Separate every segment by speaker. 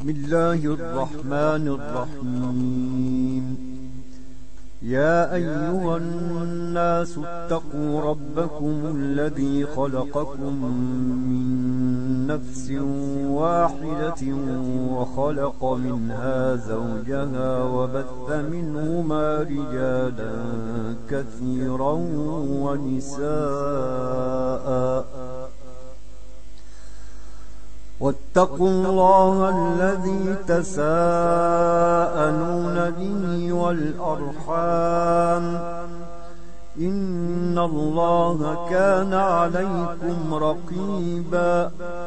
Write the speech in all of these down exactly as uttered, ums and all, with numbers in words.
Speaker 1: بسم الله الرحمن الرحيم. يا أيها الناس اتقوا ربكم الذي خلقكم من نفس واحدة وخلق منها زوجها وبث منهما رجالا كثيرا ونساء واتقوا الله الذي تساءلون به والأرحام إن الله كان عليكم رقيبا.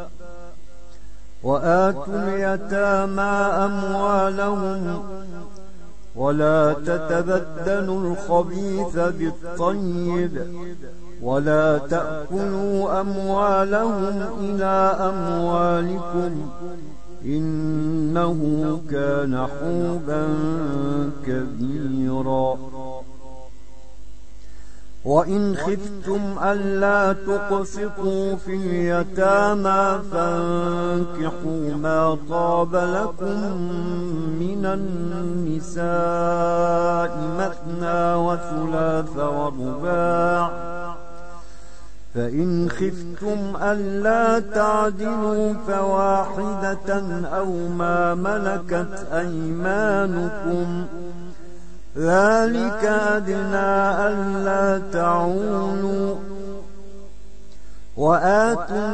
Speaker 1: وآتوا اليتامى أموالهم ولا تتبدلوا الخبيث بالطيب ولا تأكلوا أموالهم إلى أموالكم إنه كان حوبا كبيرا. وإن خفتم ألا تقسطوا في اليتامى فانكحوا ما طاب لكم من النساء مثنى وثلاث ورباع، فإن خفتم ألا تعدلوا فواحدة أو ما ملكت أيمانكم ذلك أدنى ألا تعولوا. وآتوا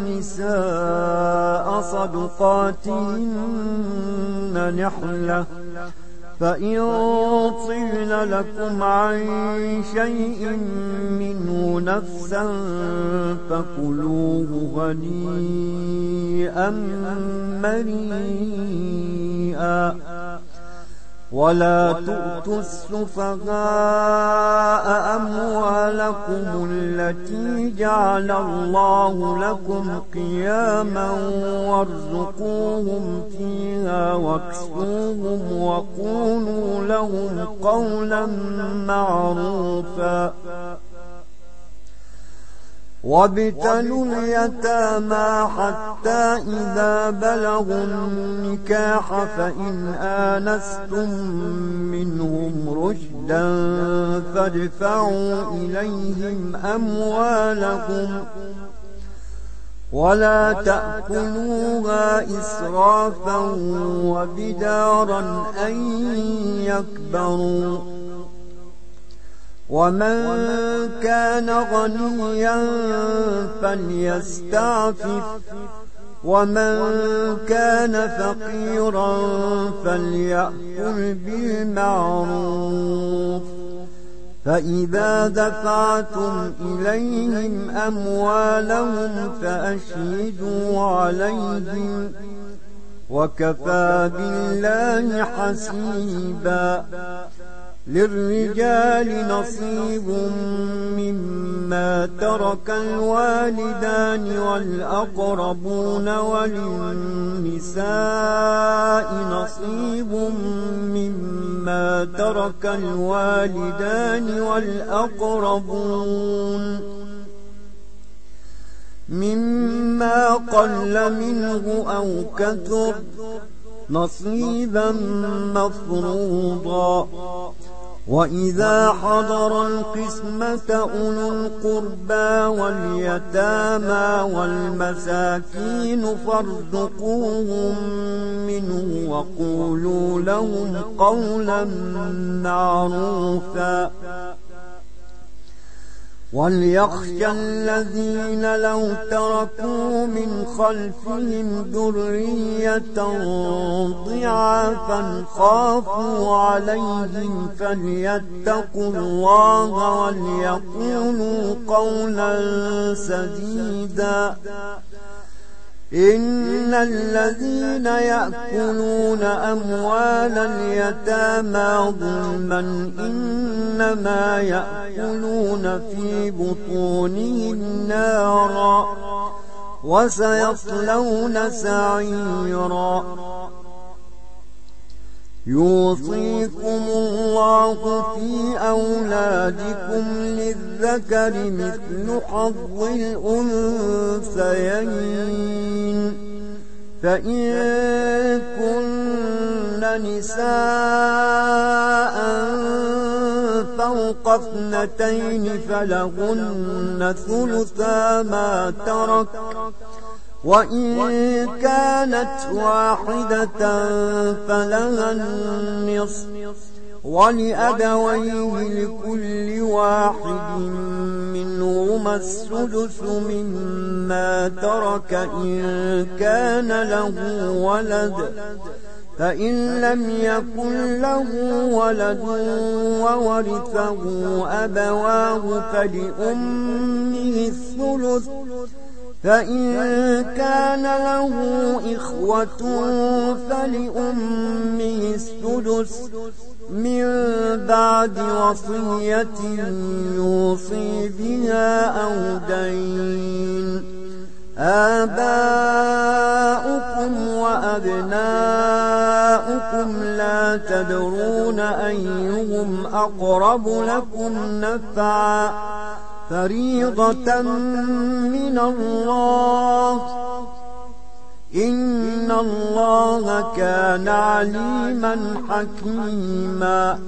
Speaker 1: النساء صدقاتهن نحلة، فإن طِبْنَ لكم عن شيء منه نفسا فكلوه هنيئا مريئا. ولا تؤتوا السفهاء أموالكم التي جعل الله لكم قياما وارزقوهم فيها واكسوهم وقولوا لهم قولا معروفا. وابتلوا اليتامى حتى إذا بلغوا النكاح فإن آنستم منهم رشدا فادفعوا إليهم أموالهم ولا تأكلوها إسرافا وبدارا أن يكبروا. ومن كان غنيا فليستعفف ومن كان فقيرا فليأكل بالمعروف. فإذا دفعتم إليهم أموالهم فأشهدوا عليهم وكفى بالله حسيبا. للرجال نصيب مما ترك الوالدان والأقربون وللنساء نصيب مما ترك الوالدان والأقربون مما قل منه أو كثر نصيبا مفروضا. وإذا حضر القسمة أولو القربى واليتامى والمساكين فارزقوهم منه وقولوا لهم قولا معروفا. وليخشى الذين لو تركوا من خلفهم ذرية ضعافا خافوا عليهم فليتقوا الله وليقولوا قولا سديدا. إن الذين يأكلون أموال اليتامى ظلما إنما يأكلون في بطونهم نارا وسيصلون سعيرا. يوصيكم الله في أولادكم للذكر مثل حظ الأنثيين فإن كن نساء فوق اثنتين فلهن ثلثا ما ترك، وإن كانت واحدة فلها النصف، ولأبويه لكل واحد منهما السدس مما ترك إن كان له ولد، فإن لم يكن له ولد وورثه أبواه فلأمه الثلث، فإن كان له إخوة فلأمه السدس من بعد وصية يوصي بها أو دين. آباؤكم وأبناؤكم لا تدرون أيهم أقرب لكم نفعا، فريضة من الله، إن الله كان عليما حكيما.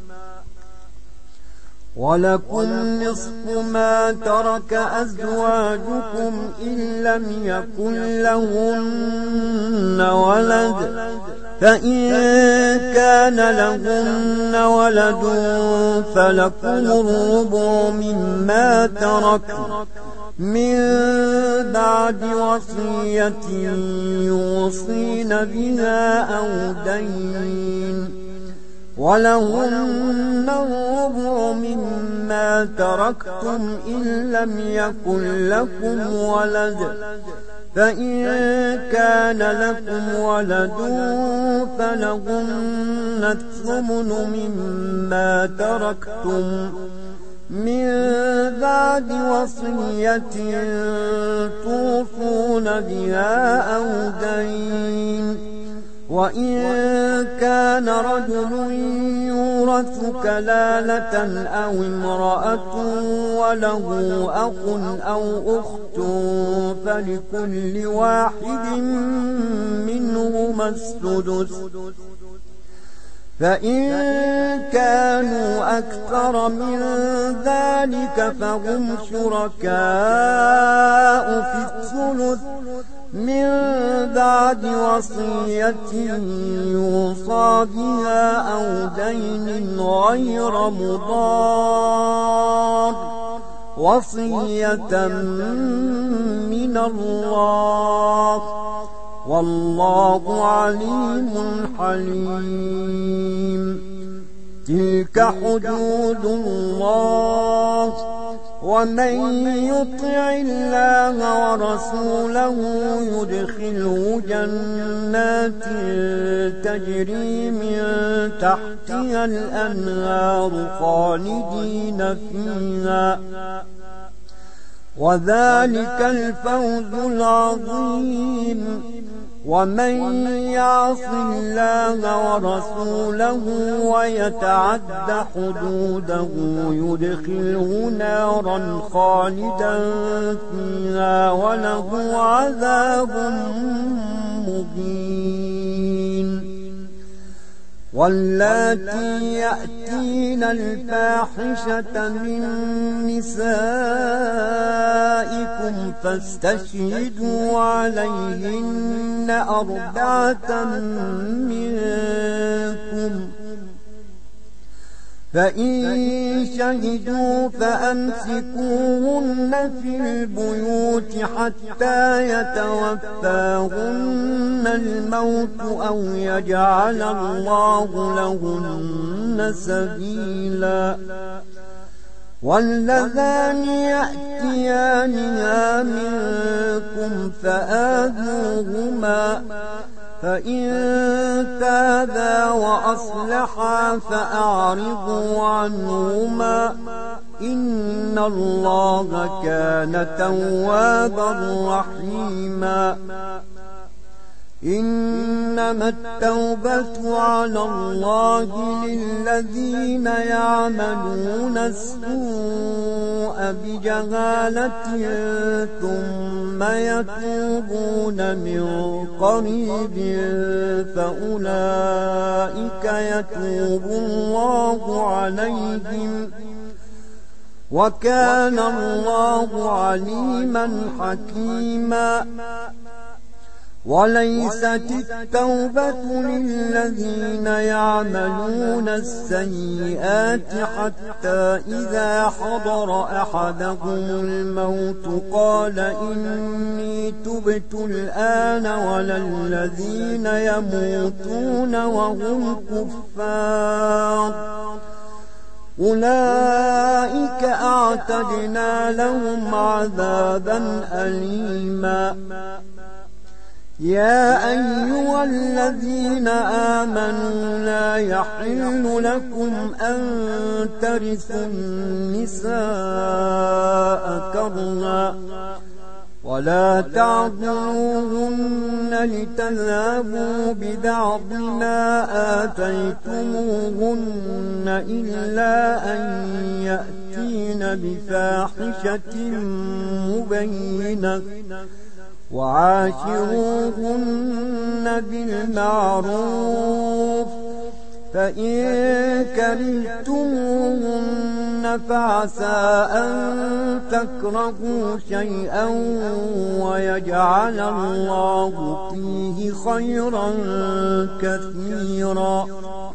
Speaker 1: ولكم نصف ما ترك أزواجكم إن لم يكن لهن ولد، فإن كان لهن ولد فلكم الربع مما ترك من بعد وصية يوصين بها أو دين. ولهن الربع مما تركتم إن لم يكن لكم ولد، فإن كان لكم ولد فلهن الثمن مما تركتم من بعد وصية توصون بها أو دين. وإن كان رجل يورث كلالة أو امرأة وله أخ أو أخت فلكل واحد منهما السدس، فإن كانوا أكثر من ذلك فهم شركاء في الثلث من بعد وصية يوصى بها أو دين غير مضار، وصية من الله، والله عليم حليم. تلك حدود الله، ومن يطع الله ورسوله يدخله جنات تجري من تحتها الأنهار خالدين فيها، وذلك الفوز العظيم. ومن يعص الله ورسوله ويتعد حدوده يدخله نارا خالدا فيها وله عذاب مهين. واللاتي يأتين الفاحشة من نسائكم فاستشهدوا عليهن أربعة منكم، فإن شهدوا فأمسكوهن في البيوت حتى يتوفاهن الموت أو يجعل الله لهن سبيلا. واللذان يأتيانها منكم فآذوهما، فإن تابا وأصلحا فأعرضوا عنهما، إن الله كان توابا رحيما. إنما التوبة على الله للذين يعملون السوء بجهالة ثم يتوبون من قريب فأولئك يتوب الله عليهم وكان الله عليما حكيما. وليست التوبة للذين يعملون السيئات حتى إذا حضر أحدهم الموت قال إني تبت الآن، ولا الذين يموتون وهم كفار أولئك أعتدنا لهم عذابا أليما. يا أيها الذين آمنوا لا يحل لكم أن ترثوا النساء كرها ولا تعضلوهن لتذهبوا ببعض ما آتيتموهن إلا أن يأتين بفاحشة مبينة وعاشروهن بالمعروف، فإن كرهتموهن فعسى أن تكرهوا شيئا ويجعل الله فيه خيرا كثيرا.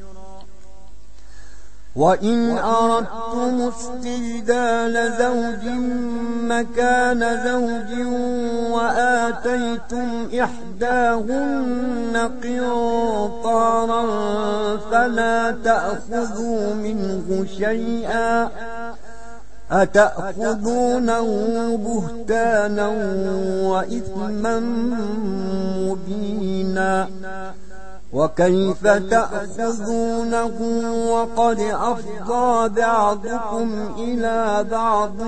Speaker 1: وإن أردتم استبدال زوج مكان زوج وآتيتم إحداهن قنطارا فلا تأخذوا منه شيئا أتأخذونه بهتانا وإثما مبينا. وكيف تأخذونه وقد أفضى بعضكم إلى بعض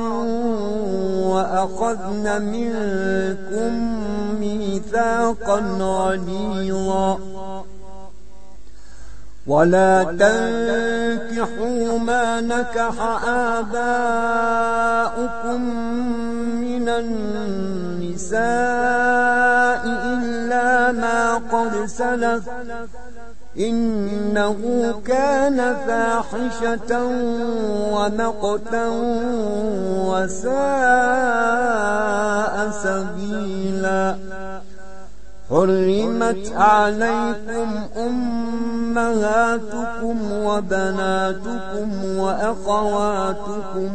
Speaker 1: وأخذن منكم ميثاقا غليظا. ولا تنكحوا ما نكح آباؤكم من النساء إلا ما قد سلف إنه كان فاحشة ومقتا وساء سبيلا. حرمت عليكم أمهاتكم وبناتكم وأخواتكم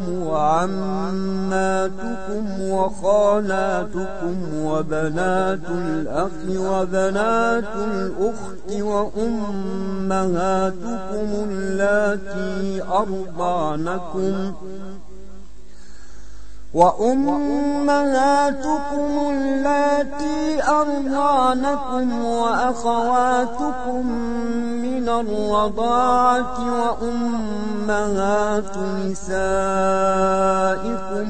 Speaker 1: وعماتكم وخالاتكم وبنات الأخ وبنات الأخت وأمهاتكم اللاتي أرضعنكم وأمهاتكم اللاتي أرضعنكم وأخواتكم من الرضاعة وأمهات نسائكم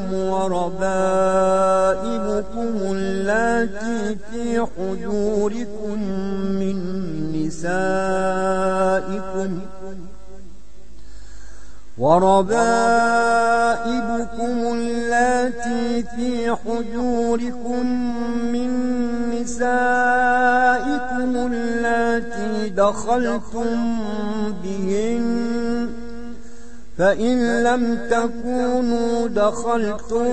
Speaker 1: وربائبكم اللاتي في حجوركم من نسائكم وربائبكم اللاتي في حجوركم من نسائكم اللاتي دخلتم بهن، فإن لم تكونوا دخلتم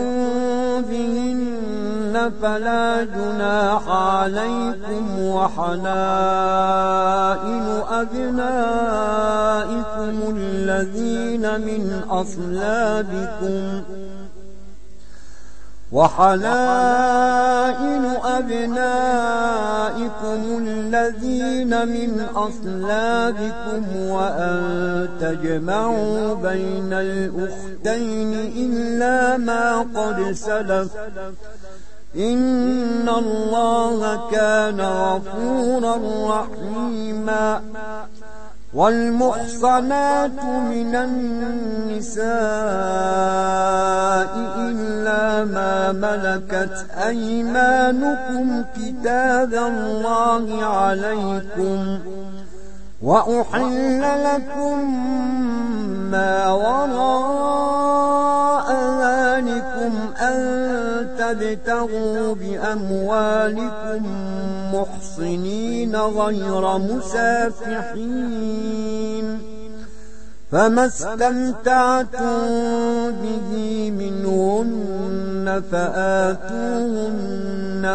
Speaker 1: بهن فلا جناح عليكم وحلائل أبنائكم الذين من أصلابكم وحلائل أبنائكم الذين من أصلابكم وأن تجمعوا بين الأختين إلا ما قد سلف إن الله كان غفورا رحيما. والمحصنات من النساء إلا ما ملكت أيمانكم كتاب الله عليكم، وأحل لكم ما وراء ذلكم أن تبتغوا بأموالكم محصنين غير مسافحين، فما استمتعتم به منهن فآتوهن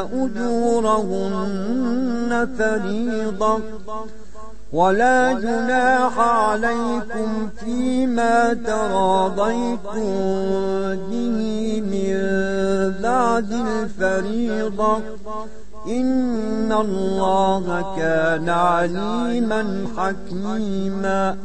Speaker 1: أجورهن فريضة، ولا جناح عليكم فيما تراضيتم به من بعد الفريضة، إن الله كان عليما حكيما.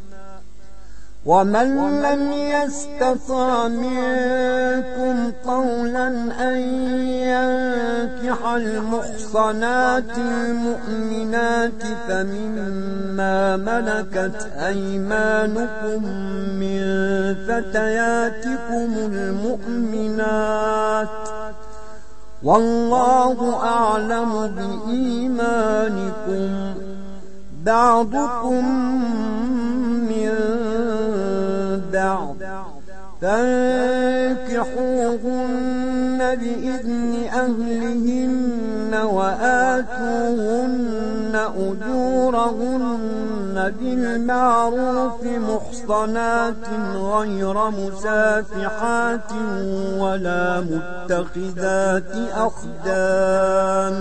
Speaker 1: ومن لم يستطع منكم قولا أن ينكح المحصنات المؤمنات فمما ملكت أيمانكم من فتياتكم المؤمنات، والله أعلم بإيمانكم، بعضكم من بعض، فانكحوهن بإذن أهلهن وآتوهن أجورهن بالمعروف محصنات غير مسافحات ولا متخذات أخدان،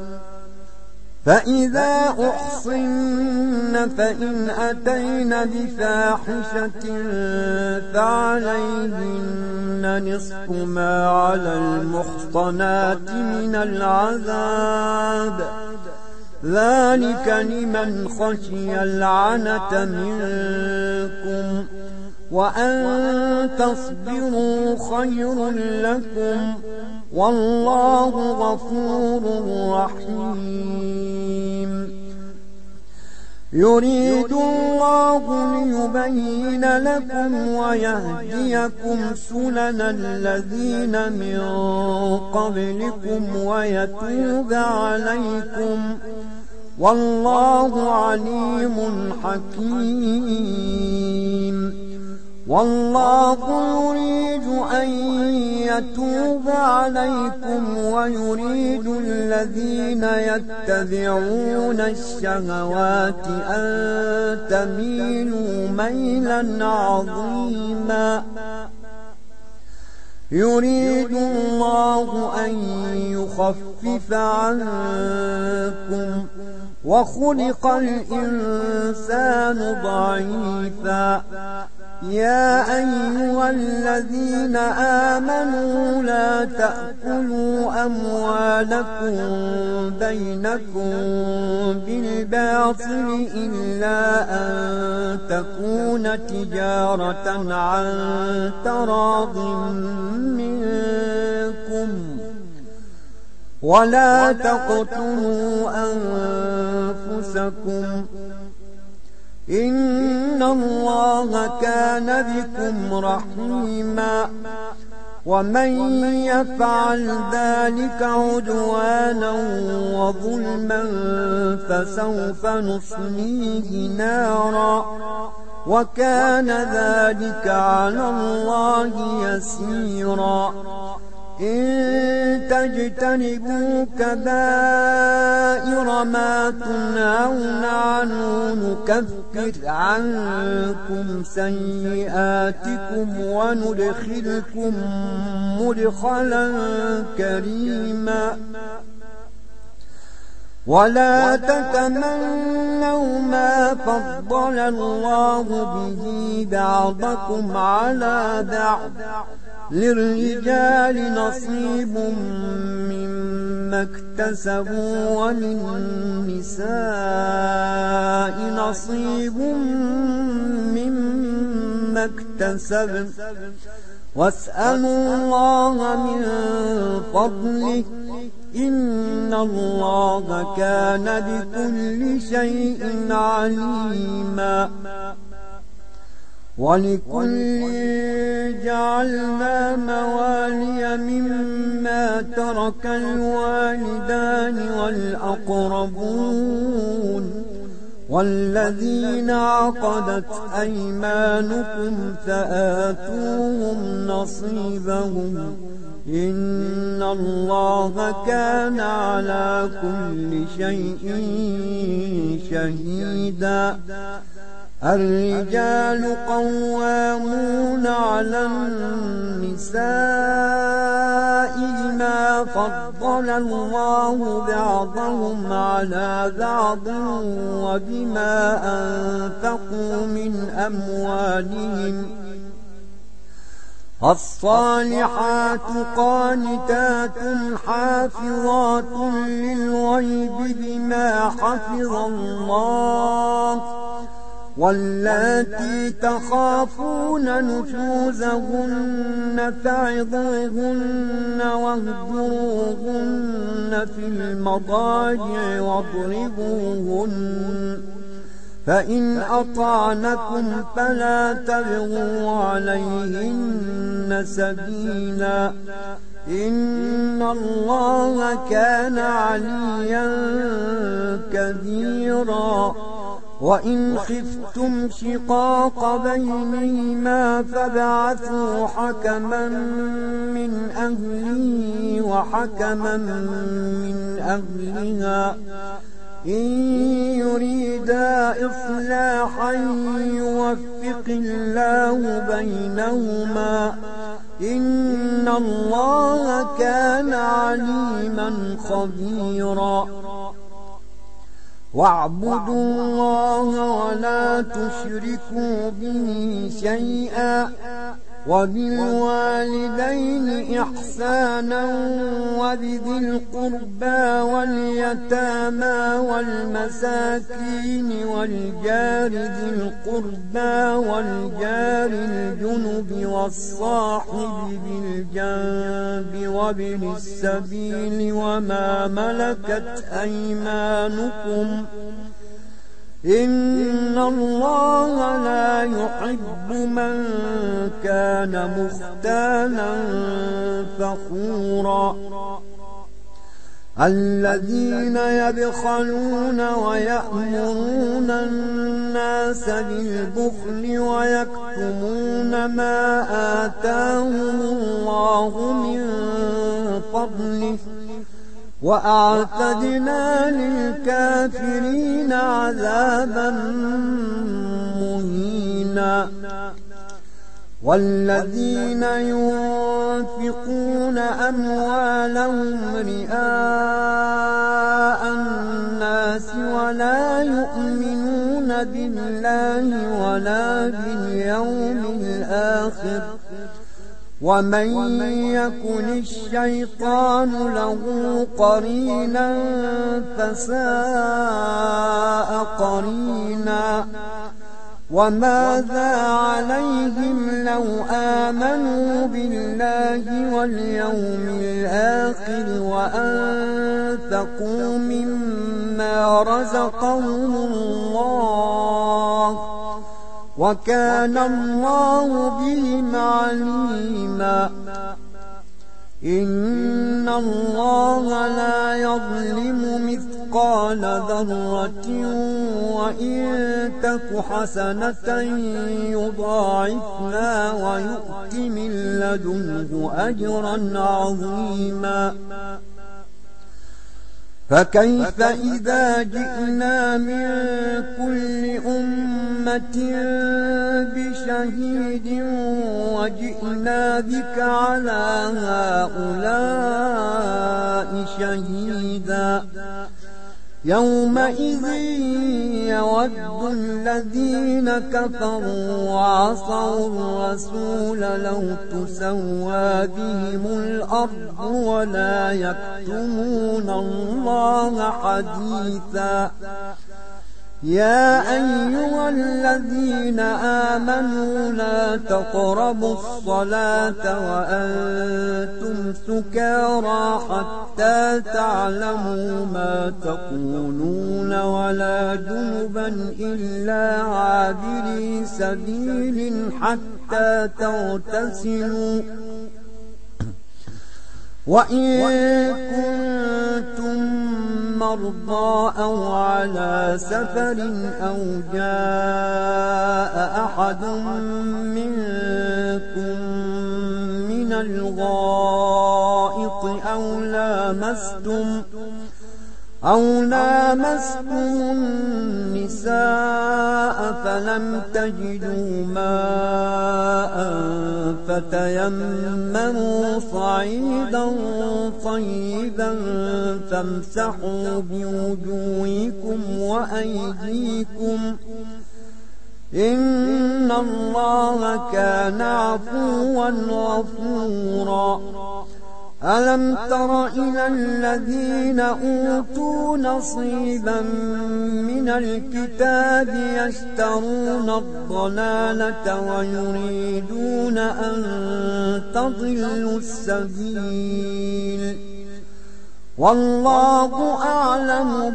Speaker 1: فإذا أحصن فإن أتين بفاحشة فعليهن نصف ما على المحصنات من العذاب، ذلك لمن خشي العنة منكم، وأن تصبروا خير لكم، والله غفور رحيم. يريد الله ليبين لكم ويهديكم سنن الذين من قبلكم ويتوب عليكم، والله عليم حكيم. والله يريد أن يتوب عليكم ويريد الذين يتبعون الشهوات أن تميلوا ميلا عظيما. يريد الله أن يخفف عنكم، وخلق الإنسان ضعيفا. يا أيها الذين آمنوا لا تأكلوا أموالكم بينكم بالباطل إلا أن تكون تجارة عن تراض منكم، ولا تقتلوا أنفسكم، إن الله كان بكم رحيما. ومن يفعل ذلك عدوانا وظلما فسوف نصليه نارا، وكان ذلك على الله يسيرا. إن تجتنبوا كبائر ما تنهون عنه نكفر عنكم سيئاتكم وندخلكم مدخلا كريما. ولا تتمنوا ما فضل الله به بعضكم على بعض، للرجال نصيب مما اكتسبوا وللنساء نصيب مما اكتسبن، واسألوا الله من فضله إن الله كان بكل شيء عليما ولكل جعلنا موالي مما ترك الوالدان والأقربون والذين عقدت أيمانكم فآتوهم نصيبهم إن الله كان على كل شيء شهيدا الرجال قوامون على النساء بما فضل الله بعضهم على بعض وبما أنفقوا من أموالهم الصالحات قانتات حافظات للغيب بما حفظ الله واللاتي تخافون نشوزهن فعظوهن واهجروهن في المضاجع واضربوهن فإن أطعنكم فلا تبغوا عليهن سبيلا إن الله كان عليا كبيرا وإن خفتم شقاق بينهما فابعثوا حكما من أهله وحكما من أهلها إن يريدا إصلاحا يوفق الله بينهما إن الله كان عليما خبيرا واعبدوا الله ولا تشركوا به شيئا وبالوالدين إحسانا وبذي القربى واليتامى والمساكين والجار ذي القربى والجار الجنب والصاحب بالجنب وابن السبيل وما ملكت أيمانكم إن الله لا يحب من كان مختالا فخورا الذين يبخلون ويأمرون الناس بالبخل ويكتمون ما آتاهم الله من فضله وأعتدنا للكافرين عذابا مهينا والذين ينفقون أموالهم رئاء الناس ولا يؤمنون بالله ولا باليوم الآخر ومن يكن الشيطان له قرينا فساء قرينا وماذا عليهم لو آمنوا بالله واليوم الآخر وأنفقوا مما رزقهم الله وكان الله بهم عليما إن الله لا يظلم مثقال ذرة وإن تك حسنة يضاعفها ويؤت من لدنه أجرا عظيما فكيف إذا جئنا من كل أمة بشهيد وجئنا بك على هؤلاء شهيدا يومئذ يود الذين كفروا وعصوا الرسول لو تسوى بهم الأرض ولا يكتمون الله حديثا يا أيها الذين آمنوا لا تقربوا الصلاة وأنتم سكارى حتى تعلموا ما تقولون ولا جنبا إلا عابري سبيل حتى تغتسلوا وإن كنتم مرضى أو على سفر أو جاء أحد منكم من الغائط أو لامستم أو لامستم النساء فلم تجدوا ماء فتيمموا صعيدا طيبا فامسحوا بوجوهكم وأيديكم إن الله كان عفوا غفورا ألم تر إلى الذين أوتوا نصيبا من الكتاب يشترون الضلالة ويريدون أن تضلوا السبيل والله أعلم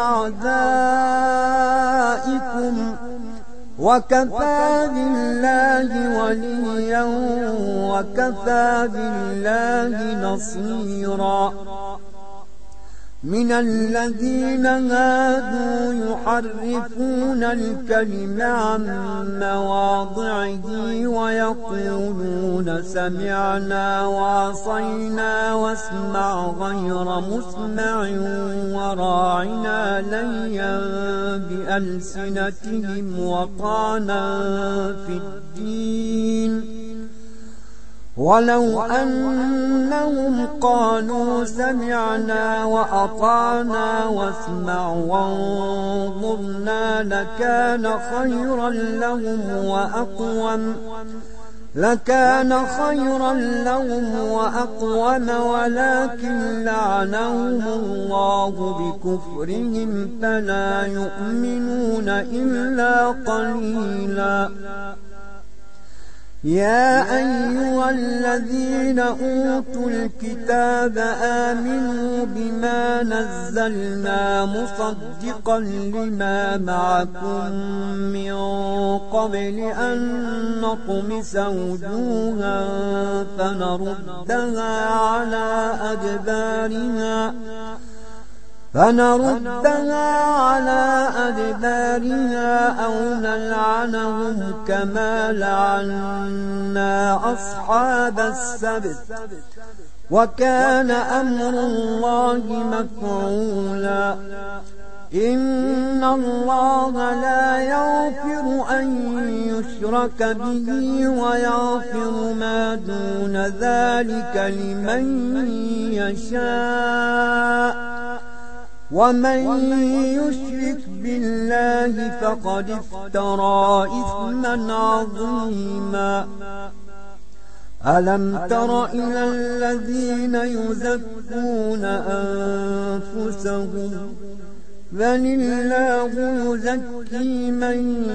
Speaker 1: بأعدائكم وكفى بالله وليا وكفى بالله نصيرا من الذين هادوا يحرفون الكلم عن مواضعه ويقولون سمعنا وعصينا واسمع غير مسمع وراعنا ليا بألسنتهم وطعنا في الدين ولو أنهم قالوا سمعنا وأطعنا واسمع وانظرنا لكان خيرا لهم وأقوم لكان خيرا لهم وأقوم ولكن لعنهم الله بكفرهم فلا يؤمنون إلا قليلا يا أيها الذين أوتوا الكتاب آمنوا بما نزلنا مصدقا لما معكم من قبل أن نطمس وجوها فنردها على أدبارها فنردها على أدبارها أو نلعنهم كما لعنا أصحاب السبت وكان أمر الله مفعولا إن الله لا يغفر أن يشرك به ويغفر ما دون ذلك لمن يشاء ومن يشرك بالله فقد افترى إثما عظيما ألم تر إلى الذين يزكون أنفسهم بل الله يزكي من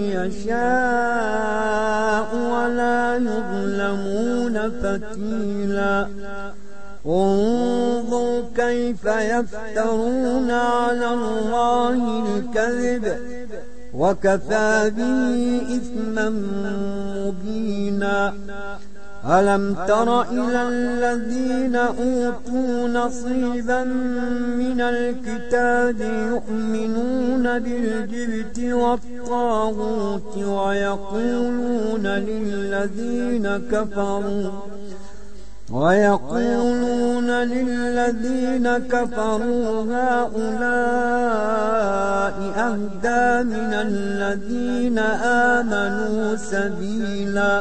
Speaker 1: يشاء ولا يظلمون فتيلا انظر كيف يفترون على الله الكذب وكفى به إثما مبينا ألم تر إلى الذين أوتوا نصيبا من الكتاب يؤمنون بالجبت والطاغوت ويقولون للذين كفروا ويقولون للذين كفروا هؤلاء أهدى من الذين آمنوا سبيلا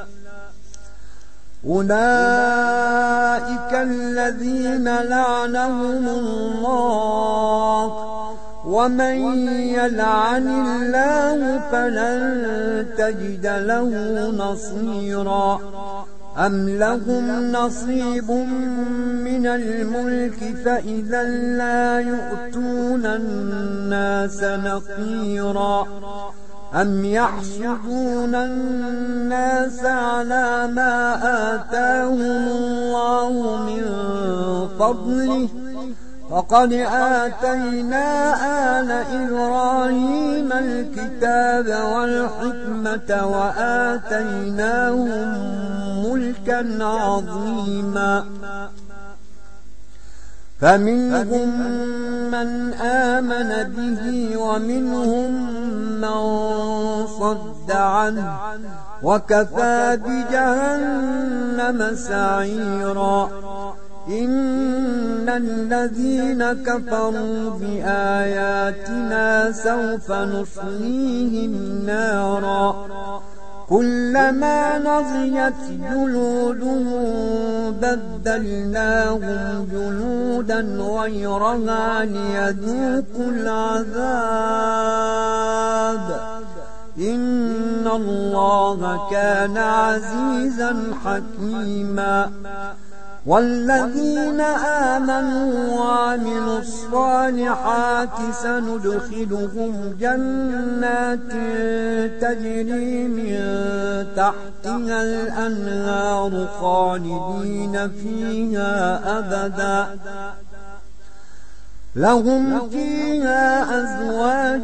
Speaker 1: أولئك الذين لعنهم الله ومن يلعن الله فلن تجد له نصيرا أم لهم نصيب من الملك فإذا لا يؤتون الناس نقيرا أم يحسدون الناس على ما آتاهم الله من فضله وقد آتينا آل إبراهيم الكتاب والحكمة وآتيناهم ملكا عظيما فمنهم من آمن به ومنهم من صد عنه وكفى بجهنم سعيرا إن الذين كفروا بآياتنا سوف نصليهم نارا كلما نضجت جلودهم بدلناهم جلودا غيرها ليذوقوا العذاب إن الله كان عزيزا حكيما والذين آمنوا وعملوا الصالحات سندخلهم جنات تجري من تحتها الأنهار خالدين فيها أبدا لهم فيها أزواج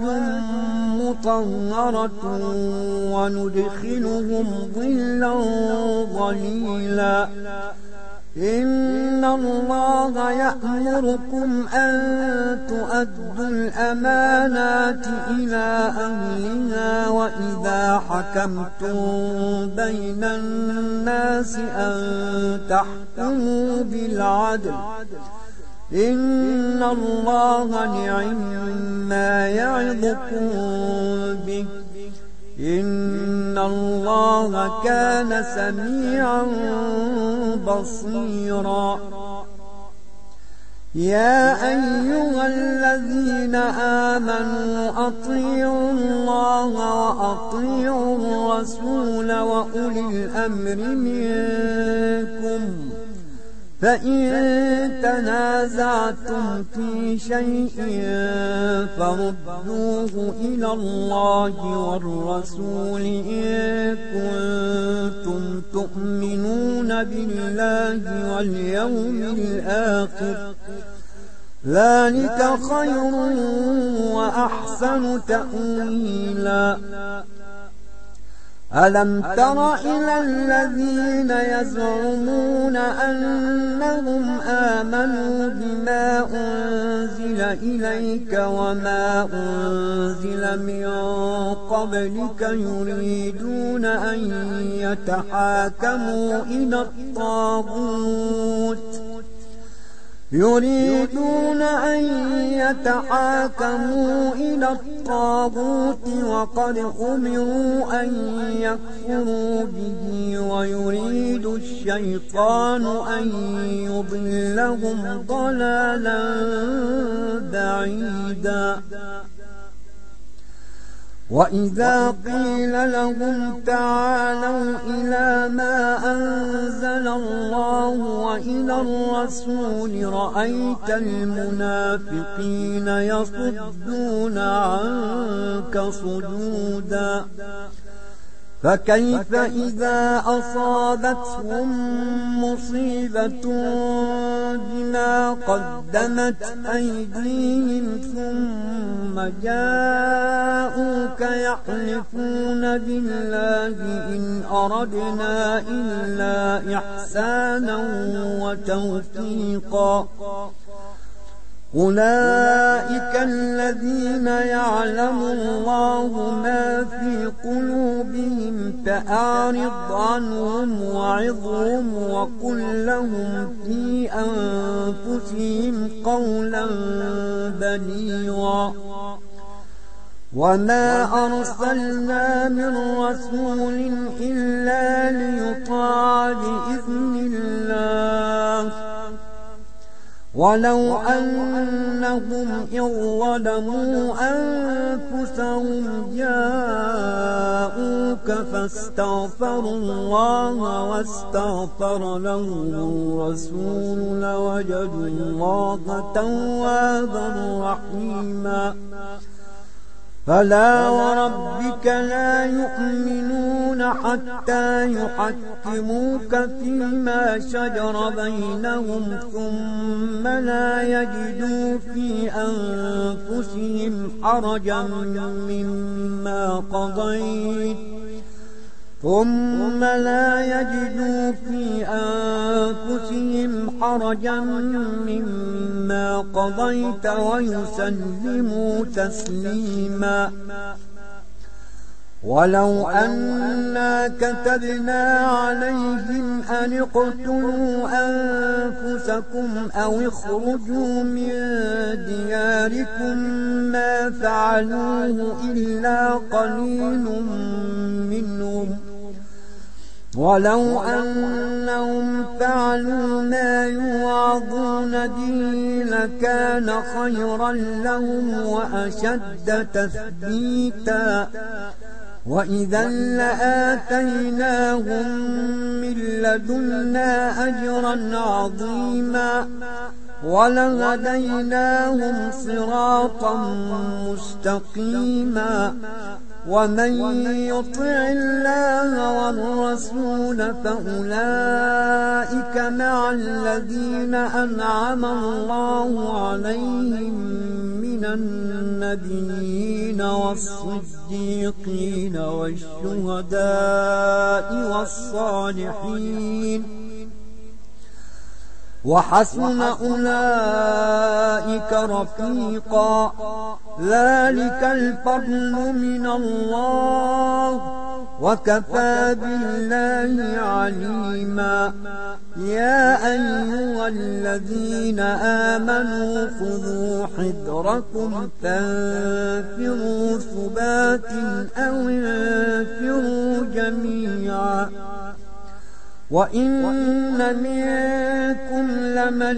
Speaker 1: مطهرة وندخلهم ظلا ظليلا إن الله يأمركم أن تؤدوا الأمانات إلى أهلها وإذا حكمتم بين الناس أن تحكموا بالعدل إن الله نعما يعظكم به إن الله كان سميعا بصيرا يا أيها الذين آمنوا أطيعوا الله وأطيعوا الرسول وأولي الأمر منكم فإن تنازعتم في شيء فردوه إلى الله والرسول إن كنتم تؤمنون بالله واليوم الآخر ذلك خير وأحسن تأويلا ألم تر إلى الذين يزعمون أنهم آمنوا بما أنزل إليك وما أنزل من قبلك يريدون أن يتحاكموا إلى الطاغوت يريدون أن يتحاكموا إلى الطاغوت وقد أمروا أن يكفروا به ويريد الشيطان أن يضلهم ضلالا بعيدا وإذا قيل لهم تعالوا إلى ما أنزل الله وإلى الرسول رأيت المنافقين يصدون عنك صدودا فكيف إذا أصابتهم مصيبة بما قدمت أيديهم ثم جاءوك يحلفون بالله إن أردنا إلا إحسانا وتوفيقا أولئك الذين يعلم الله ما في قلوبهم فأعرض عنهم وعظهم وقل لهم في أنفسهم قولا بليغا وما أرسلنا من رسول إلا ليطاع بإذن الله ولو أنهم إذ ظلموا أنفسهم جاءوك فاستغفروا الله واستغفر لهم الرسول لوجدوا الله توابا رحيما فلا وربك لا يؤمنون حتى يحكموك فيما شجر بينهم ثم لا يجدوا في أنفسهم حرجا مما قضيت ثم لا يجدوا في أنفسهم حرجا مما قضيت ويسلموا تسليما ولو أنا كتبنا عليهم أن اقتلوا أنفسكم أو اخرجوا من دياركم ما فعلوه إلا قليل منهم ولو أنهم فعلوا ما يوعظون به لكان خيرا لهم وأشد تثبيتا وإذا لآتيناهم من لدنا أجرا عظيما ولهديناهم صراطا مستقيما ومن يطع الله والرسول فأولئك مع الذين أنعم الله عليهم من النبيين والصديقين والشهداء والصالحين وحسن أولئك رفيقا ذلك الفضل من الله وكفى بالله عليما يا أيها الذين آمنوا خذوا حذركم فانفروا ثبات أو انفروا جميعا وإن منكم لمن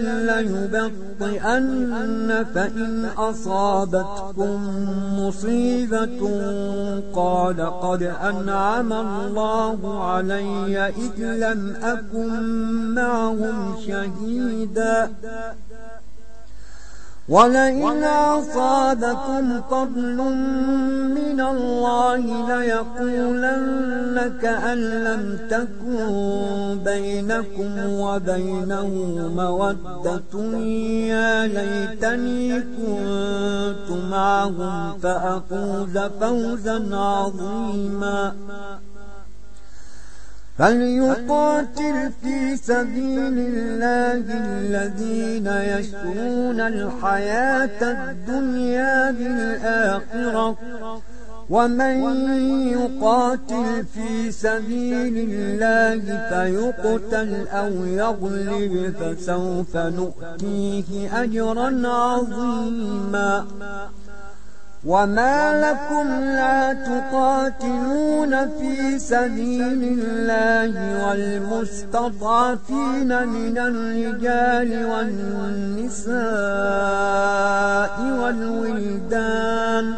Speaker 1: ليبطئن فإن أصابتكم مصيبة قال قد أنعم الله علي إذ لم أكن معهم شهيدا ولئن أصابكم فضل من الله ليقولن كأن لم تكن بينكم وبينه مودة يا ليتني كنت معهم فأفوز فوزا عظيما فليقاتل في سبيل الله الذين يشرون الحياة الدنيا بالآخرة ومن يقاتل في سبيل الله فيقتل أو يغلب فسوف نؤتيه أجرا عظيما وما لكم لا تقاتلون في سبيل الله والمستضعفين من الرجال والنساء والولدان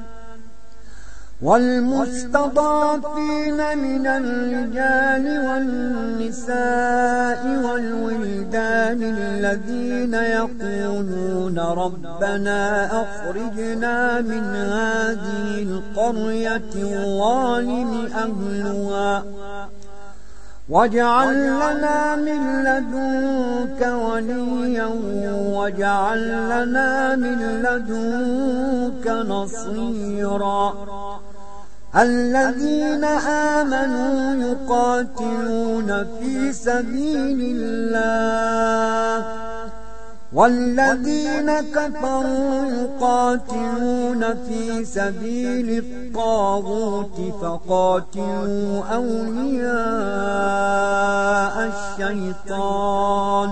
Speaker 1: والمستضعفين من الرجال والنساء والولدان الذين يقولون ربنا أخرجنا من هذه القرية الظالم أهلها واجعل لنا من لدنك وليا واجعل لنا من لدنك نصيرا الذين آمنوا يقاتلون في سبيل الله والذين كفروا يقاتلون في سبيل الطاغوت فقاتلوا أولياء الشيطان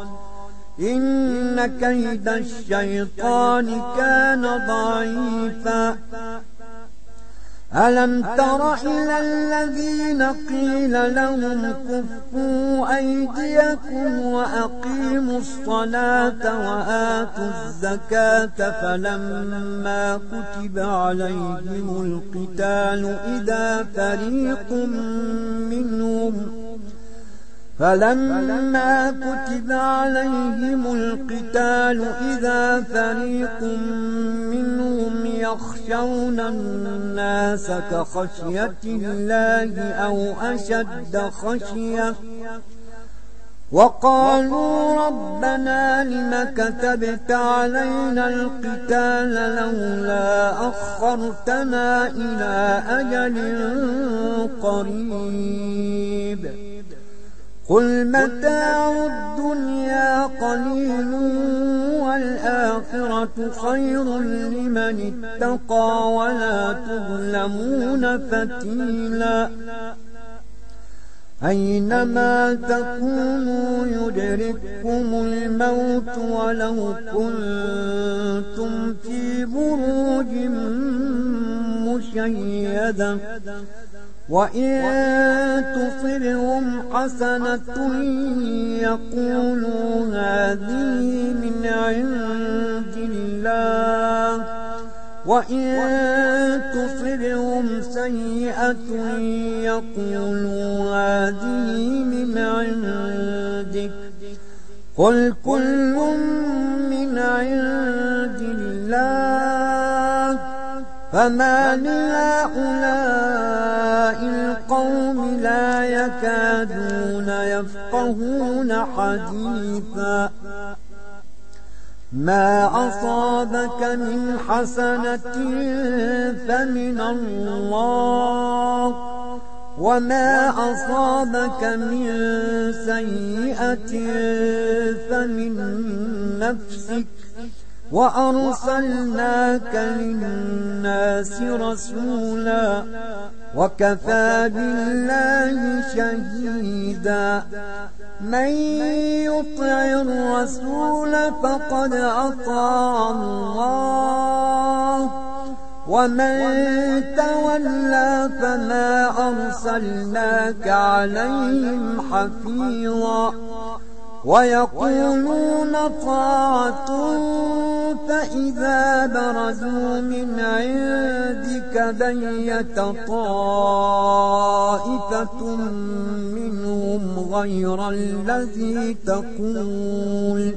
Speaker 1: إن كيد الشيطان كان ضعيفا ألم تر إلى الذين قيل لهم كفوا أيديكم وأقيموا الصلاة وآتوا الزكاة فلما كتب عليهم القتال إذا فريق منهم فلما كتب عليهم القتال إذا فريق منهم يخشون الناس كخشية الله أو أشد خشية وقالوا ربنا لم كتبت علينا القتال لولا أخرتنا إلى أجل قريب قل متاع الدنيا قليل والآخرة خير لمن اتقى ولا تظلمون فتيلا أينما تكونوا يدرككم الموت ولو كنتم في بروج مشيدة وإن تصرهم حسنة يقولوا هذه من عند الله وإن تصرهم سيئة يقولوا هذه من عندك قل كل من عند الله فما لهؤلاء القوم لا يكادون يفقهون حديثا ما أصابك من حسنة فمن الله وما أصابك من سيئة فمن نفسك وأرسلناك للناس رسولا وكفى بالله شهيدا من يطع الرسول فقد أطاع الله ومن تولى فما أرسلناك عليهم حفيظا ويقولون طاعة فإذا برزوا من عندك بيت طائفة منهم غير الذي تقول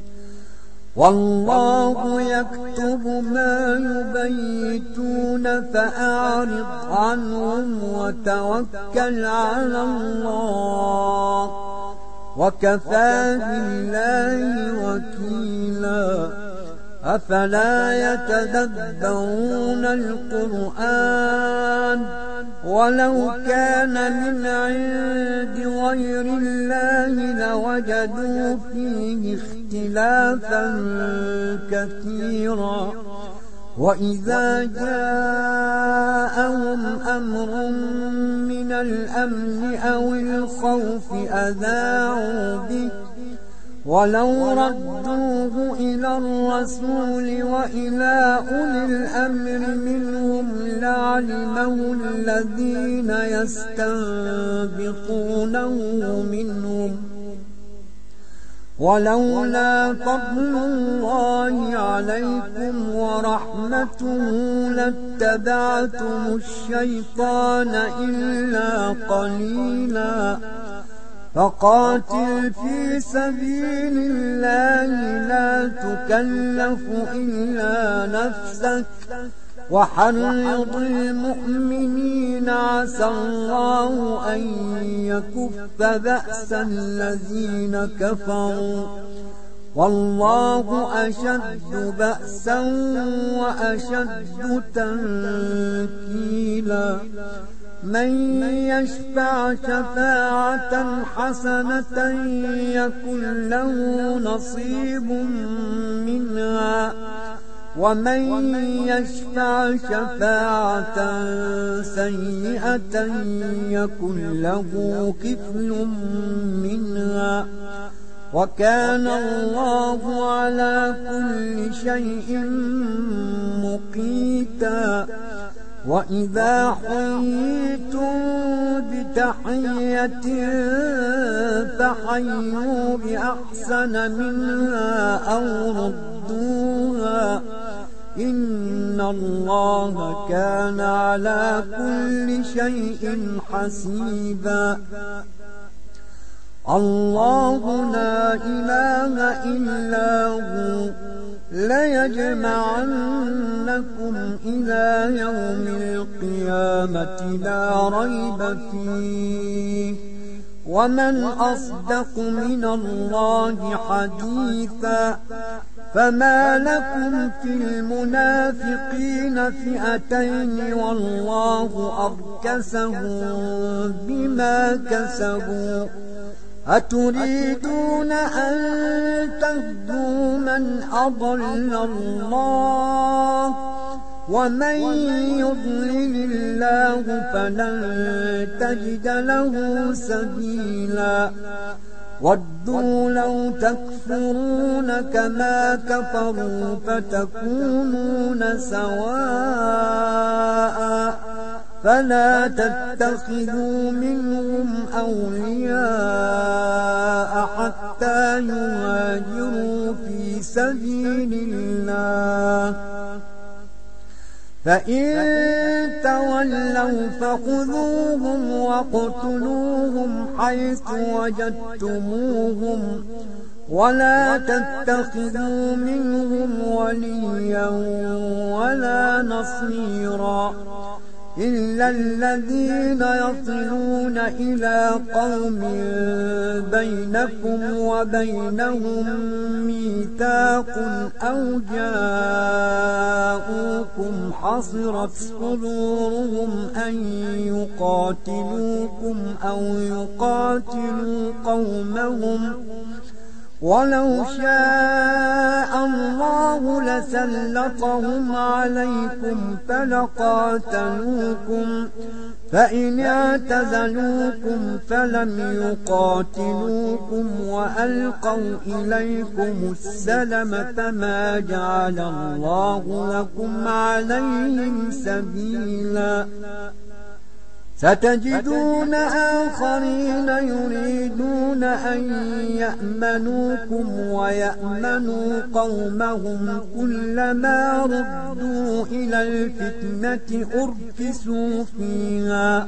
Speaker 1: والله يكتب ما يبيتون فأعرض عنهم وتوكل على الله وكفى بالله وكيلا أفلا يتدبرون القرآن ولو كان من عند غير الله لوجدوا فيه اختلافا كثيرا وإذا جاءهم أمر من الأمن أو الخوف أذاعوا به ولو ردوه إلى الرسول وإلى أولي الأمر منهم لعلمه الذين يستنبطونه منهم ولولا فضل الله عليكم ورحمته لاتبعتم الشيطان إلا قليلا فقاتل في سبيل الله لا تكلف إلا نفسك وحرض المؤمنين عسى الله أن يكف بأس الذين كفروا والله أشد بأسا وأشد تنكيلا من يشفع شفاعة حسنة يكن له نصيب منها ومن يشفع شفاعة سيئة يكن له كفل منها وكان الله على كل شيء مقيتا وإذا حييتم بتحية فحيوا بأحسن منها أو ردوها إن الله كان على كل شيء حسيبا. الله لا إله إلا هو ليجمعنكم إلى يوم القيامة لا ريب فيه ومن أصدق من الله حديثا. فما لكم في المنافقين فئتين والله أركسهم بما كسبوا أتريدون أن تهدوا من أضل الله ومن يضلل الله فلن تجد له سبيلا. ودوا لو تكفرون كما كفروا فتكونون سواء فلا تتخذوا منهم أولياء حتى يهاجروا في سبيل الله فإن تولوا فخذوهم وقتلوهم حيث وجدتموهم ولا تتخذوا منهم وليا ولا نصيرا إلا الذين يصلون إلى قوم بينكم وبينهم ميثاق أو جاءوكم حصرت صدورهم أن يقاتلوكم أو يقاتلوا قومهم ولو شاء الله لسلطهم عليكم فلقاتلوكم فإن اعتزلوكم فلم يقاتلوكم وألقوا إليكم السلم فما جعل الله لكم عليهم سبيلا. ستجدون آخرين يريدون أن يأمنوكم ويأمنوا قومهم كلما ردوا إلى الفتنة أركسوا فيها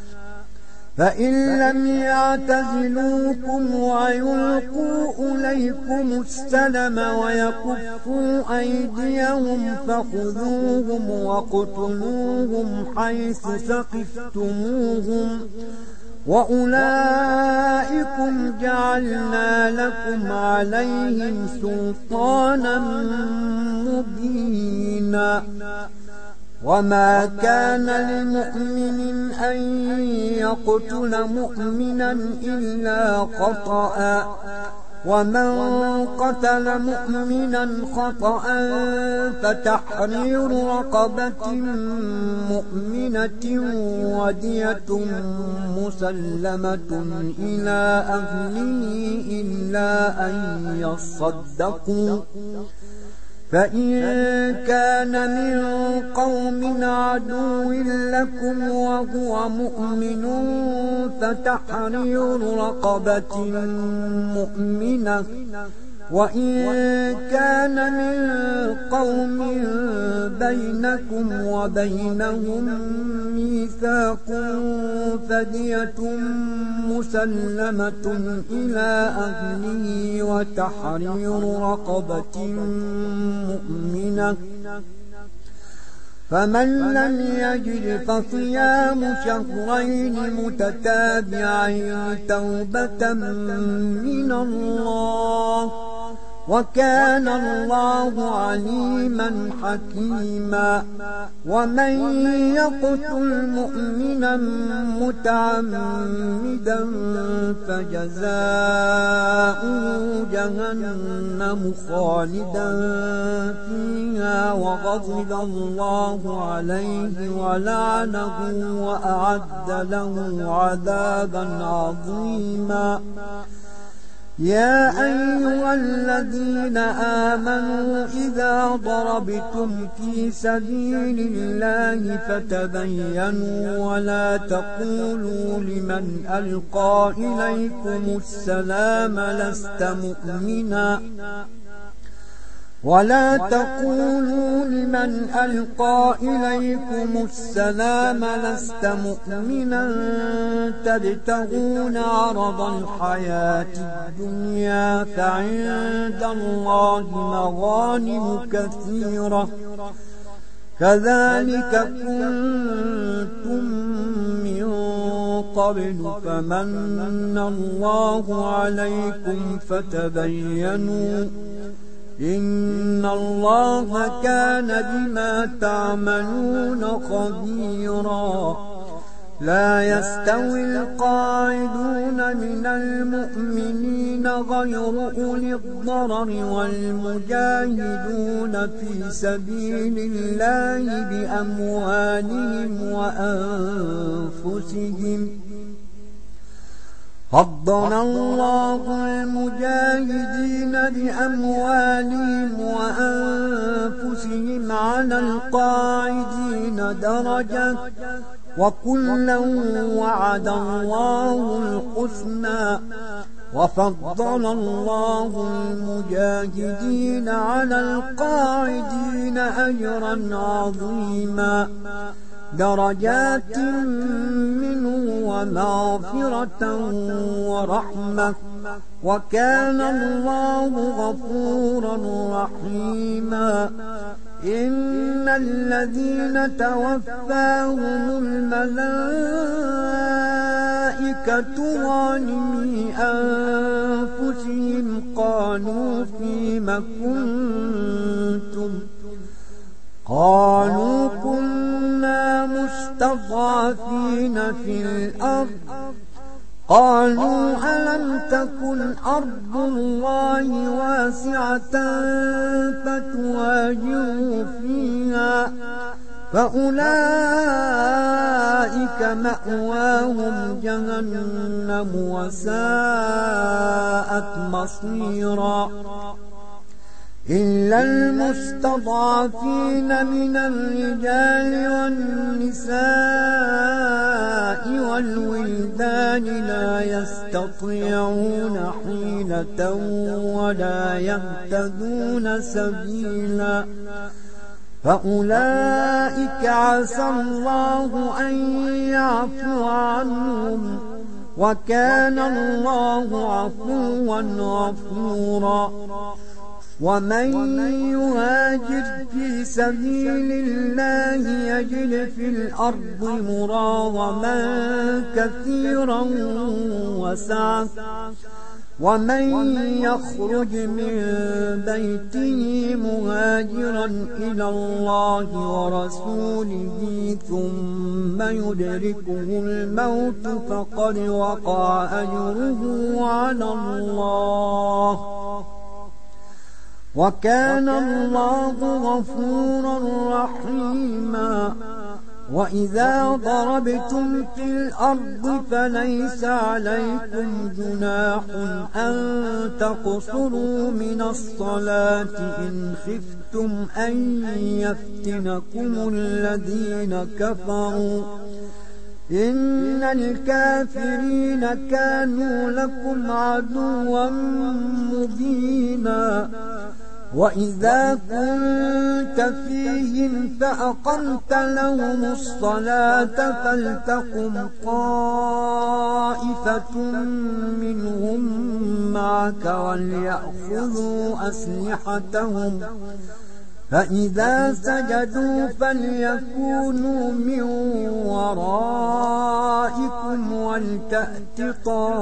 Speaker 1: فإن لم يعتزلوكم ويلقوا إليكم السلم ويكفوا أيديهم فخذوهم وقتلوهم حيث ثقفتموهم وأولئكم جعلنا لكم عليهم سلطانا مبينا. وما كان لمؤمن أن يقتل مؤمنا إلا خطأ ومن قتل مؤمنا خطأ فتحرير رقبة مؤمنة ودية مسلمة إلى أهله إلا أن يصدقوا فإن كان من قوم عدو لكم وهو مؤمن فتحرير رقبة مؤمنة وإن كان من قوم بينكم وبينهم ميثاق فدية مسلمة إلى أهله وتحرير رقبة مؤمنة فمن لم يجد فصيام شهرين متتابعين توبة من الله وكان الله عليما حكيما. ومن يقتل مؤمنا متعمدا فجزاؤه جهنم خالدا فيها وغضب الله عليه ولعنه وأعد له عذابا عظيما. يا أيها الذين آمنوا إذا ضربتم في سبيل الله فتبينوا ولا تقولوا لمن ألقى إليكم السلام لست مؤمنا ولا تقولوا لمن ألقى إليكم السلام لست مؤمنا تبتغون عرض الحياة الدنيا فعند الله مغانم كثيرة كذلك كنتم من قبل فمن الله عليكم فتبينوا إن الله كان بما تعملون خبيرا لا يستوي القاعدون من المؤمنين غير أولي الضرر والمجاهدون في سبيل الله بأموالهم وأنفسهم فضل الله المجاهدين بأموالهم وأنفسهم على القاعدين درجة وكلا وعد الله الحسنى وفضل الله المجاهدين على القاعدين أجرا عظيما درجات منه ومغفرة ورحمة وكان الله غفورا رحيما إن الذين توفاهم الملائكة ظالمي أنفسهم قالوا فيم كنتم قالوا كنا مستضعفين في الأرض قالوا ألم تكن أرض الله واسعة فتواجهوا فيها فأولئك مأواهم جهنم وساءت مصيرا إلا المستضعفين من الرجال والنساء والولدان لا يستطيعون حيلة ولا يهتدون سبيلا فأولئك عسى الله أن يعفو عنهم وكان الله عفوا غفورا ومن يهاجر في سبيل الله يجد في الأرض مراغما كثيرا وسعة ومن يخرج من بيته مهاجرا إلى الله ورسوله ثم يدركه الموت فقد وقع أجره على الله وكان الله غفورا رحيما وإذا ضربتم في الأرض فليس عليكم جناح أن تقصروا من الصلاة إن خفتم أن يفتنكم الذين كفروا إن الكافرين كانوا لكم عدوا مبينا وإذا كنت فيهم فأقمت لهم الصلاة فلتقم طائفة منهم معك وليأخذوا أسلحتهم فإذا سجدوا فليكونوا من ورائكم ولتأت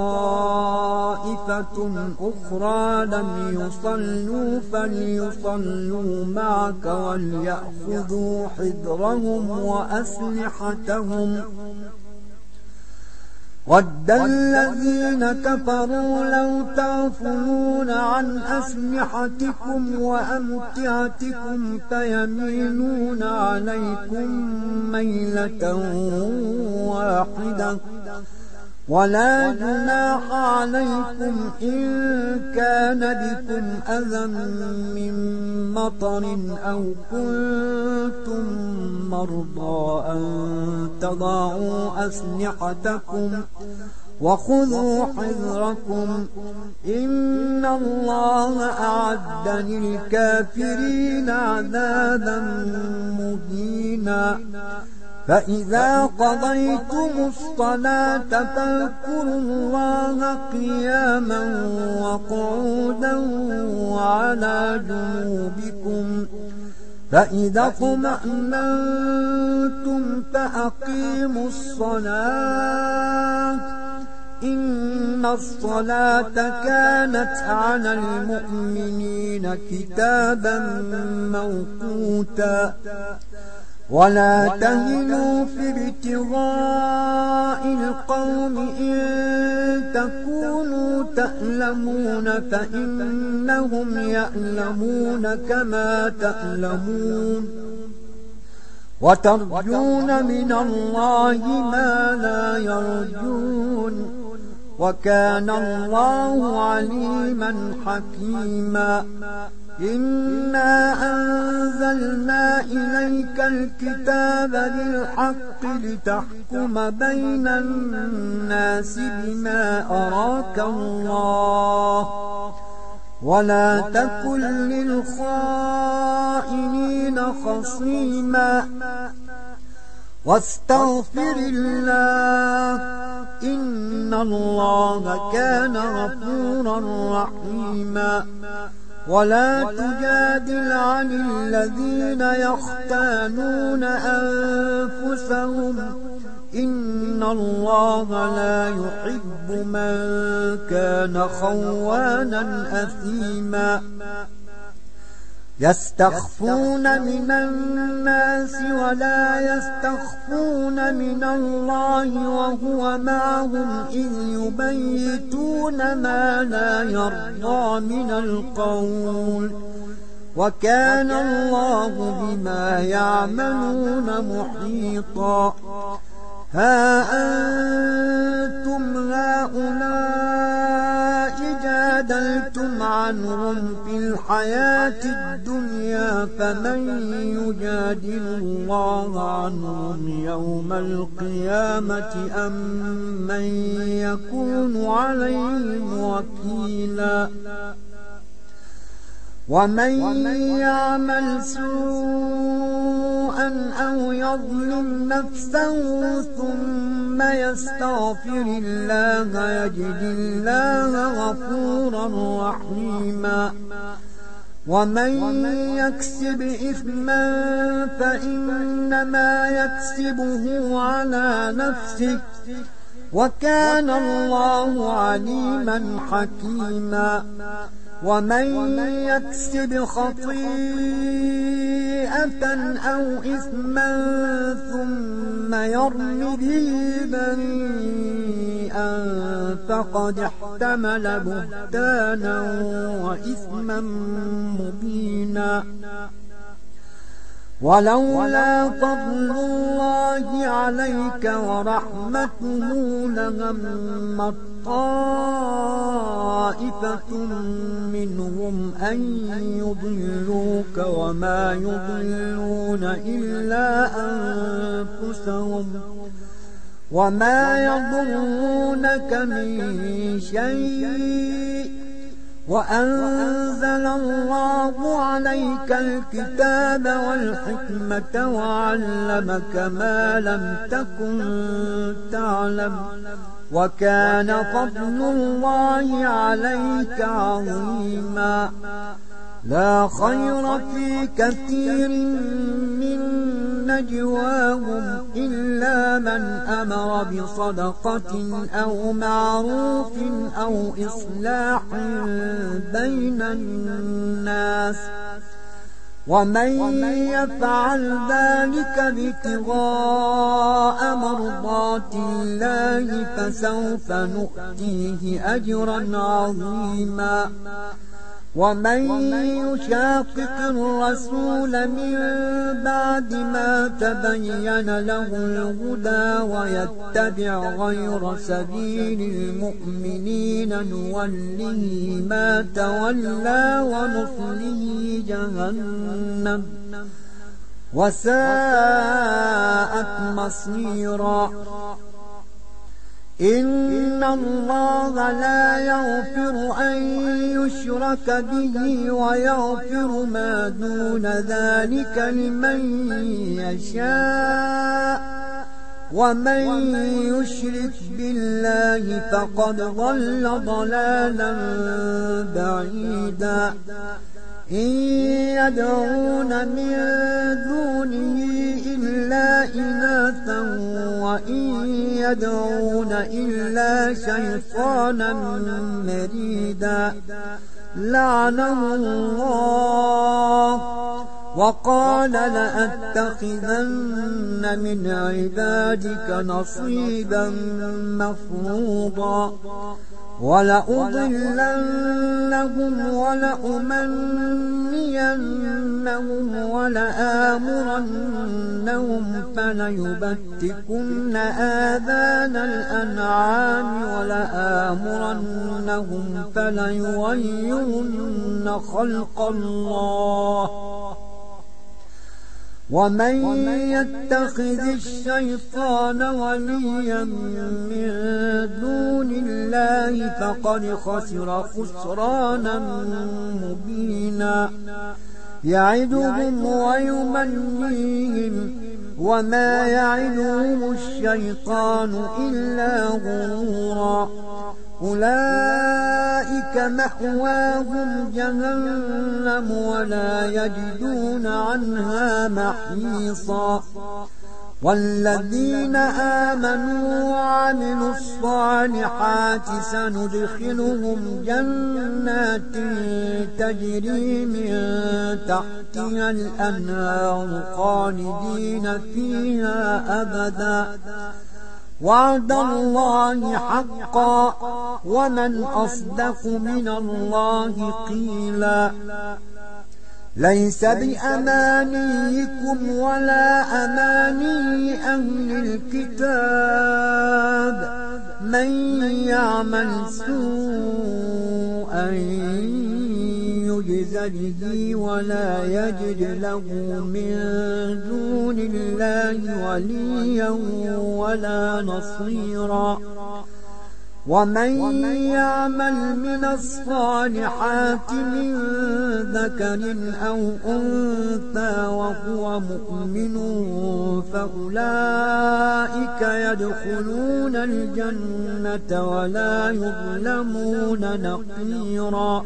Speaker 1: طائفة أخرى لم يصلوا فليصلوا معك وليأخذوا حذرهم وأسلحتهم ود الذين كفروا لو تغفلون عن أسلحتكم وأمتعتكم فيميلون عليكم ميلة واحدة ولا جناح عليكم إن كان بكم أذى من مطر أو كنتم مرضى أن تضعوا أسلحتكم وخذوا حذركم إن الله أعد للكافرين عذابا مهينا. فإذا قضيتم الصلاة فاذكروا الله قياما وقعودا وعلى جنوبكم فإذا اطمأننتم فأقيموا الصلاة إن الصلاة كانت على المؤمنين كتابا موقوتا. ولا تهنوا في ابتغاء القوم إن تكونوا تألمون فإنهم يألمون كما تألمون وترجون من الله ما لا يرجون وكان الله عليما حكيما. إنا أنزلنا إليك الكتاب بالحق لتحكم بين الناس بما أراك الله ولا تكن للخائنين خصيما واستغفر الله إن الله كان غفورا رحيما. ولا تجادل عن الذين يختانون أنفسهم إن الله لا يحب من كان خوانا أثيما. يستخفون من الناس ولا يستخفون من الله وهو معهم إذ يبيتون ما لا يرضى من القول وكان الله بما يعملون محيطا. ها أنتم هؤلاء جادلتم عنهم في الحياة الدنيا فمن يجادل الله عنهم يوم القيامة أم من يكون عليهم وكيلا. ومن يعمل سوءا أو يظلم نفسه ثم يستغفر الله يجد الله غفورا رحيما. ومن يكسب إثما فإنما يكسبه على نفسه وكان الله عليما حكيما. ومن يكسب خطيئة أو إثما ثم يرم به بريئا فقد احتمل بهتانا وإثما مبينا. ولولا فضل الله عليك ورحمته لهم طائفة منهم أن يضلوك وما يضلون إلا أنفسهم وما يضرونك من شيء وأنزل الله عليك الكتاب والحكمة وعلمك ما لم تكن تعلم وكان فضل الله عليك عظيما. لا خير في كثير من نجواهم إلا من أمر بصدقة أو معروف أو إصلاح بين الناس ومن يفعل ذلك ابتغاء مرضات الله فسوف نؤتيه أجرا عظيما. ومن يشاقق الرسول من بعد ما تبين له الهدى ويتبع غير سبيل المؤمنين نوله ما تولى ونصله جهنم وساءت مصيرا. إن الله لا يغفر أن يشرك به ويغفر ما دون ذلك لمن يشاء ومن يشرك بالله فقد ضل ضلالا بعيدا. إن يدعون من دونه إلا إناثا وإن يدعون إلا شيطانا مريدا لعنه الله وقال لأتخذن من عبادك نصيبا مفروضا ولأضلنهم ولأمنينهم ولآمرنهم فليبتكن آذان الأنعام ولآمرنهم فليغيرن خلق الله ومن يتخذ الشيطان وليا من دون الله فقد خسر خسرانا مبينا. يعدهم ويمنيهم وما يعدهم الشيطان إلا غرورا. أولئك مأواهم جهنم ولا يجدون عنها محيصا. والذين آمنوا وعملوا الصالحات سندخلهم جنات تجري من تحتها الأنهار خالدين فيها أبدا وعد الله حقا ومن أصدق من الله قيلا. ليس بأمانيكم ولا أماني أهل الكتاب من يعمل سوءا يجز به ولا يجد له من دون الله وليا ولا نصيرا. ومن يعمل من الصالحات من ذكر أو أنثى وهو مؤمن فأولئك يدخلون الجنة ولا يظلمون نقيرا.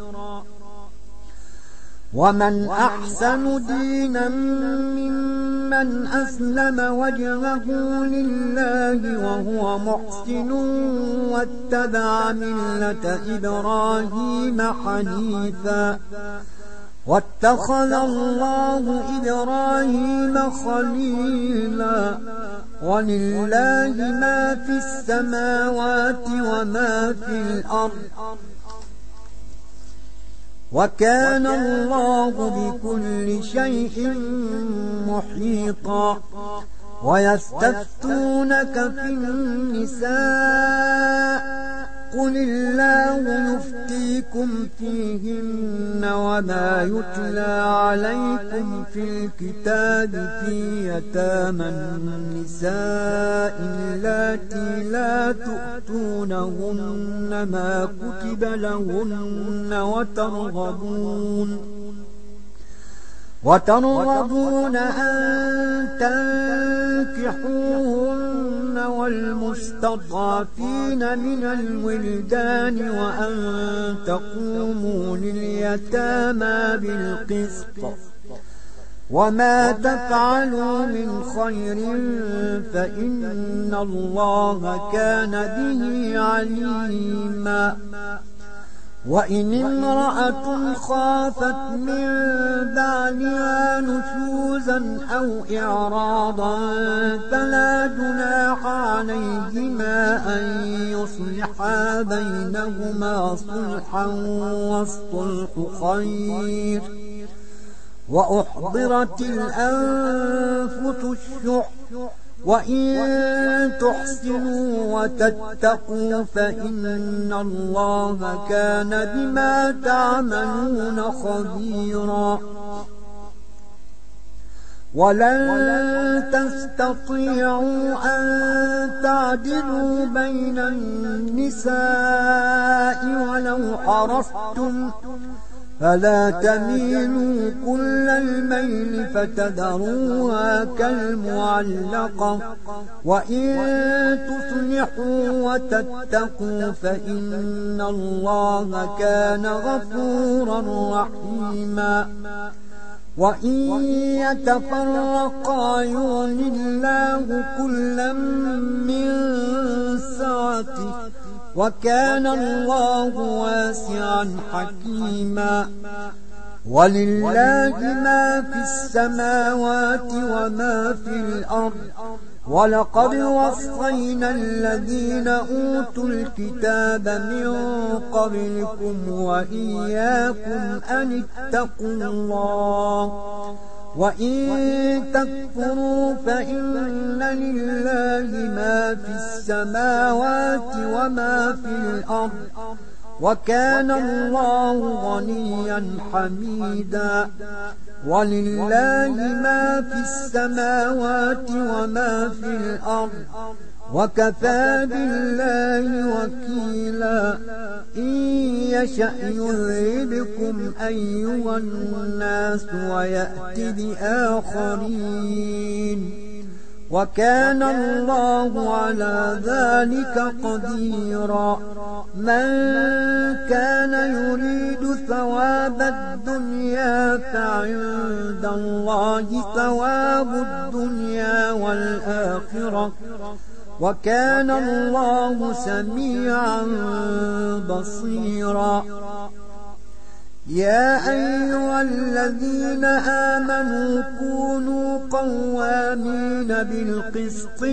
Speaker 1: ومن أحسن دينا ممن أسلم وجهه لله وهو محسن واتبع ملة إبراهيم حنيفا واتخذ الله إبراهيم خليلا. ولله ما في السماوات وما في الأرض وكان الله بكل شيء محيطا. ويستفتونك في النساء قل الله يفتيكم فيهن وما يتلى عليكم في الكتاب في يتامى النساء اللاتي لا تؤتونهن ما كتب لهن وترغبون وترغبون أن تنكحوهن والمستضعفين من الولدان وأن تقوموا لليتامى بالقسط وما تفعلوا من خير فإن الله كان به عليما. وإن امرأة خافت من بعلها نشوزا أو إعراضا فلا جناح عليهما أن يصلحا بينهما صلحا والصلح خير. وأحضرت الأنفس الشح وإن تحسنوا وتتقوا فإن الله كان بما تعملون خبيرا. ولن تستطيعوا أن تعدلوا بين النساء ولو حرصتم فلا تميلوا كل الميل فتذروها كالمعلقة. وإن تصلحوا وتتقوا فإن الله كان غفورا رحيما. وإن يتفرقا يغن الله كلا من سعته وكان الله واسعا حكيما. ولله ما في السماوات وما في الأرض ولقد وصينا الذين أوتوا الكتاب من قبلكم وإياكم أن اتقوا الله. وإن تكفروا فإن لله ما في السماوات وما في الأرض وكان الله غنيا حميدا. ولله ما في السماوات وما في الأرض وكفى بالله وكيلا. إن يشأ يذهبكم أيها الناس ويأت بآخرين وكان الله على ذلك قديرا. من كان يريد ثواب الدنيا فعند الله ثواب الدنيا والآخرة وكان الله سميعا بصيرا. يا أيها الذين آمنوا كونوا قوامين بالقسط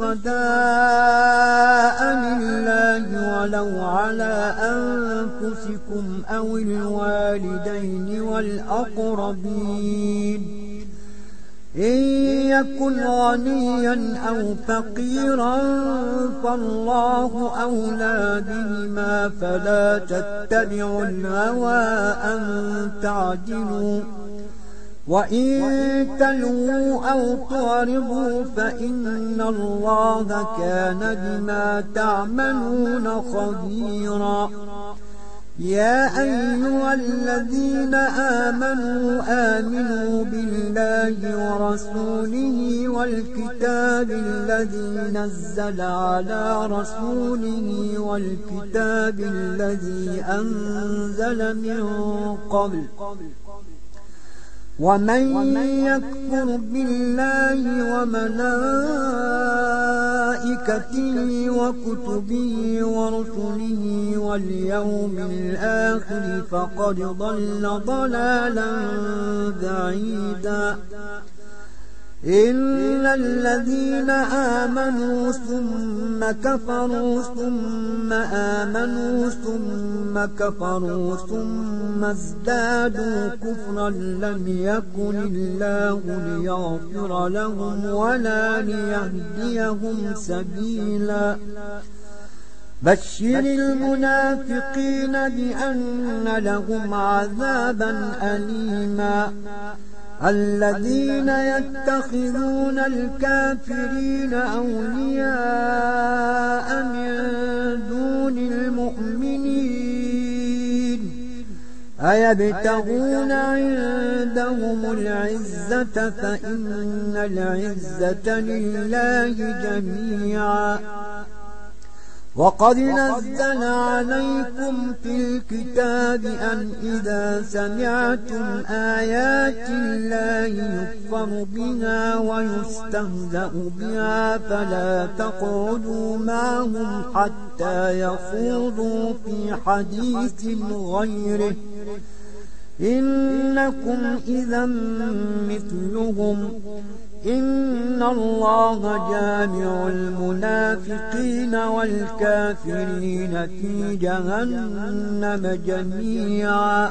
Speaker 1: شهداء لله ولو على أنفسكم أو الوالدين والأقربين إن يكن غنيا أو فقيرا فالله أولى بهما فلا تتبعوا الهوى أن تعدلوا. وإن تلووا أو تعرضوا فإن الله كان بما تعملون خبيرا. يا أيها الذين آمنوا آمنوا بالله ورسوله والكتاب الذي نزل على رسوله والكتاب الذي أنزل من قبل. ومن يكفر بالله وملائكته وكتبه ورسله واليوم الآخر فقد ضل ضلالا بعيدا. إلا الذين آمنوا ثم كفروا ثم آمنوا ثم كفروا ثم ازدادوا كفرا لم يكن الله ليغفر لهم ولا ليهديهم سبيلا. بشر المنافقين بأن لهم عذابا أليما. الذين يتخذون الكافرين أولياء من دون المؤمنين أيبتغون عندهم العزة فإن العزة لله جميعا. وقد نزل عليكم في الكتاب أن إذا سمعتم آيات الله يكفر بها ويستهزأ بها فلا تقعدوا معهم حتى يخوضوا في حديث غيره إنكم إذا مثلهم إن الله جامع المنافقين والكافرين في جهنم جميعا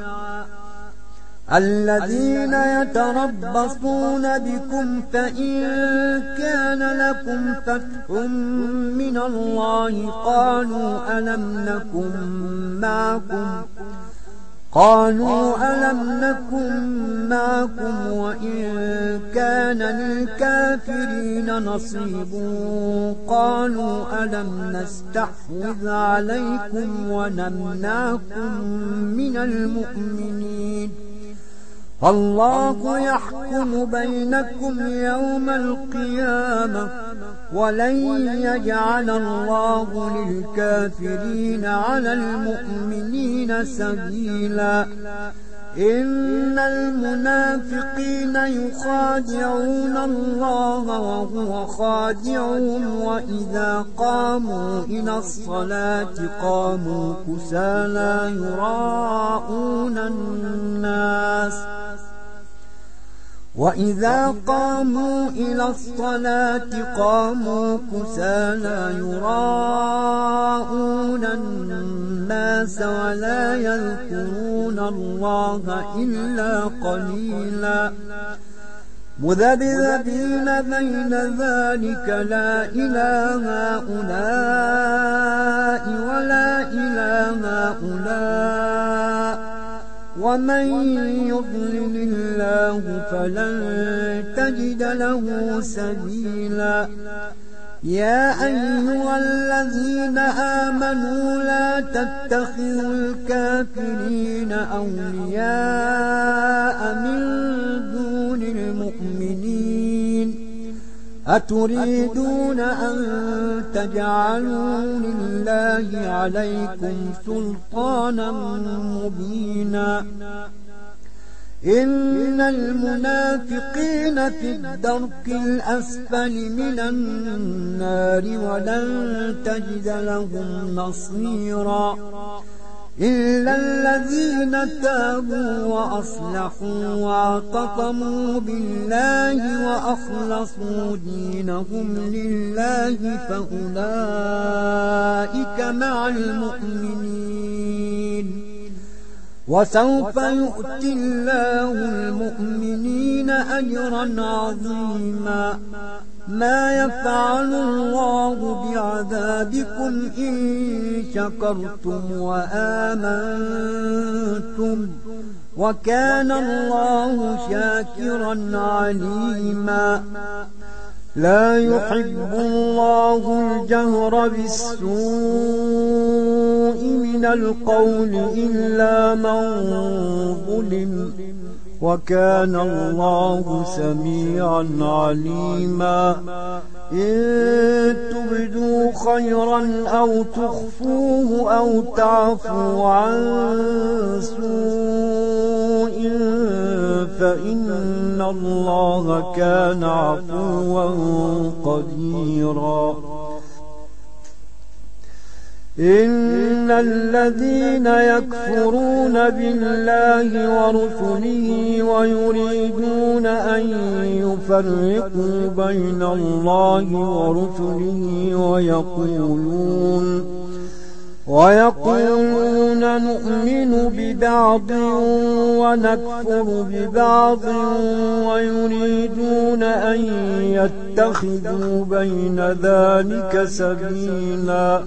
Speaker 1: الذين يتربصون بكم فإن كان لكم فتح من الله قالوا ألم نكن معكم قالوا ألم نكن معكم وإن كان للكافرين نصيب قالوا ألم نستحوذ عليكم ونمنعكم من المؤمنين فالله يحكم بينكم يوم القيامة ولن يجعل الله للكافرين على المؤمنين سبيلا إن المنافقين يخادعون الله وهو خادعهم وإذا قاموا إلى الصلاة قاموا كسالى يراءون الناس وإذا قاموا إلى الصلاة قاموا كسالى يراءون الناس ولا يذكرون الله إلا قليلا مذبذبين بين ذلك لا إله هؤلاء ولا إله هؤلاء ومن يضلل الله فلن تجد له سبيلا يا أيها الذين آمنوا لا تتخذوا الكافرين أولياء من دون المؤمنين أتريدون أن تجعلوا لله عليكم سلطانا مبينا إن المنافقين في الدرك الأسفل من النار ولن تجد لهم نصيرا إلا الذين تابوا وأصلحوا واعتصموا بالله وأخلصوا دينهم لله فأولئك مع المؤمنين وسوف يؤتي الله المؤمنين أجرا عظيما ما يفعل الله بعذابكم إن شكرتم وآمنتم وكان الله شاكرا عليما لا يحب الله الجهر بالسوء من القول إلا من ظلم وكان الله سميعا عليما إن تبدوا خيرا أو تخفوه أو تعفوا عن سوء فإن الله كان عفوا قديرا إن الذين يكفرون بالله ورسله ويريدون أن يفرقوا بين الله ورسله ويقولون ويقولون نؤمن ببعض ونكفر ببعض ويريدون أن يتخذوا بين ذلك سبيلا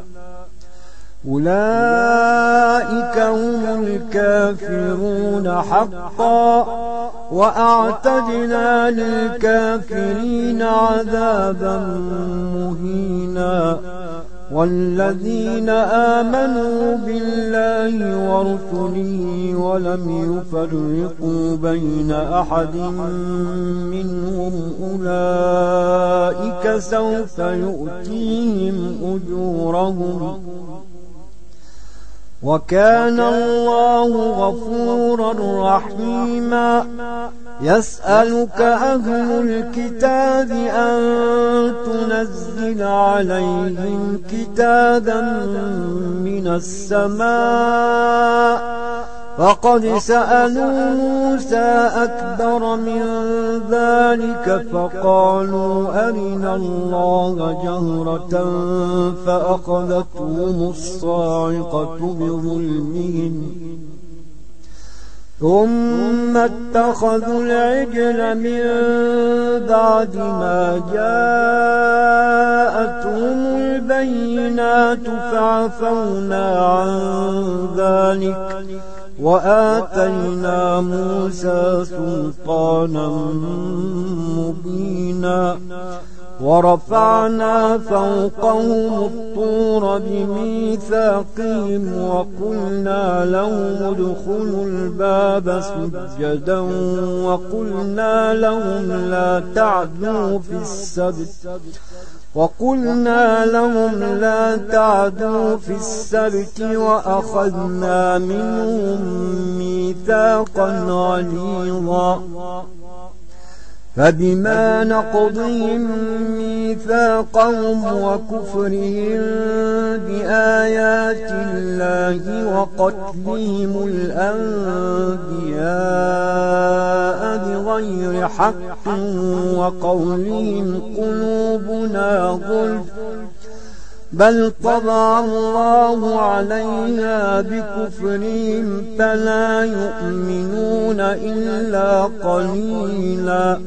Speaker 1: أولئك هم الكافرون حقا وأعتدنا للكافرين عذابا مهينا والذين آمنوا بالله ورسله ولم يفرقوا بين أحد منهم أولئك سوف يؤتيهم أجورهم وكان الله غفورا رحيما. يسألك أهل الكتاب أن تنزل عليهم كتابا من السماء فقد سألوا موسى أكبر من ذلك فقالوا أرنا الله جهرة فأخذتهم الصاعقة بظلمهم ثم اتخذوا العجل من بعد ما جاءتهم البينات فعفونا عن ذلك وآتينا موسى سلطانا مبينا ورفعنا فوقهم الطور بميثاقهم وقلنا لهم ادخلوا الباب سجدا وقلنا لهم لا تعدوا في السبت وقلنا لهم لا تعدوا في السبت وأخذنا منهم ميثاقا غليظا فبما نقضهم ميثاقهم وكفرهم بآيات الله وقتلهم الأنبياء بغير حق وقولهم قلوبنا غلف بل طبع الله عليها بكفرهم فلا يؤمنون إلا قليلا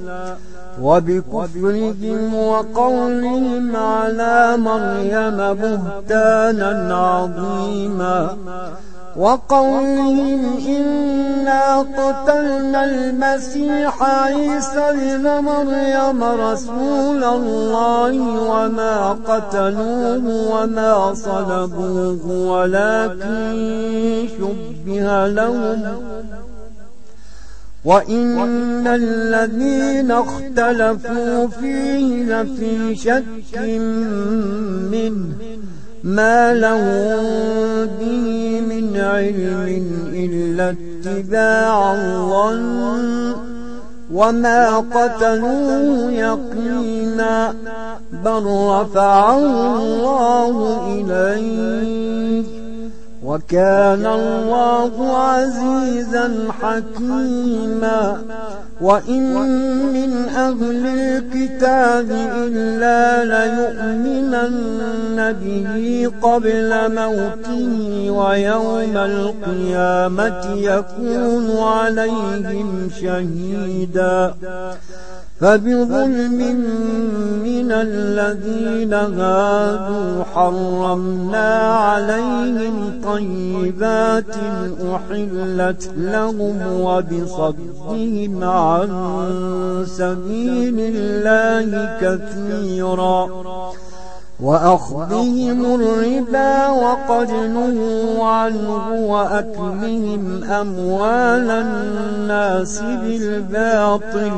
Speaker 1: وبكفرهم وقولهم على مريم بهتانا عظيما وقولهم إنا قتلنا المسيح عيسى ابن مريم رسول الله وما قتلوه وما صلبوه ولكن شبه لهم وإن الذين اختلفوا فيه لفي شك منه ما لهم به من علم إلا اتباع الظن وما قتلوه يقينا بل رفعه الله إليه وكان الله عزيزا حكيما وإن من أهل الكتاب إلا ليؤمنن به قبل موته ويوم القيامة يكون عليهم شهيدا فبظلم من الذين هادوا حرمنا عليهم طيبات أحلت لهم وبصدهم عن سبيل الله كثيرا وأخذهم الربا وقد نهوا عنه وأكلهم أموال الناس بالباطل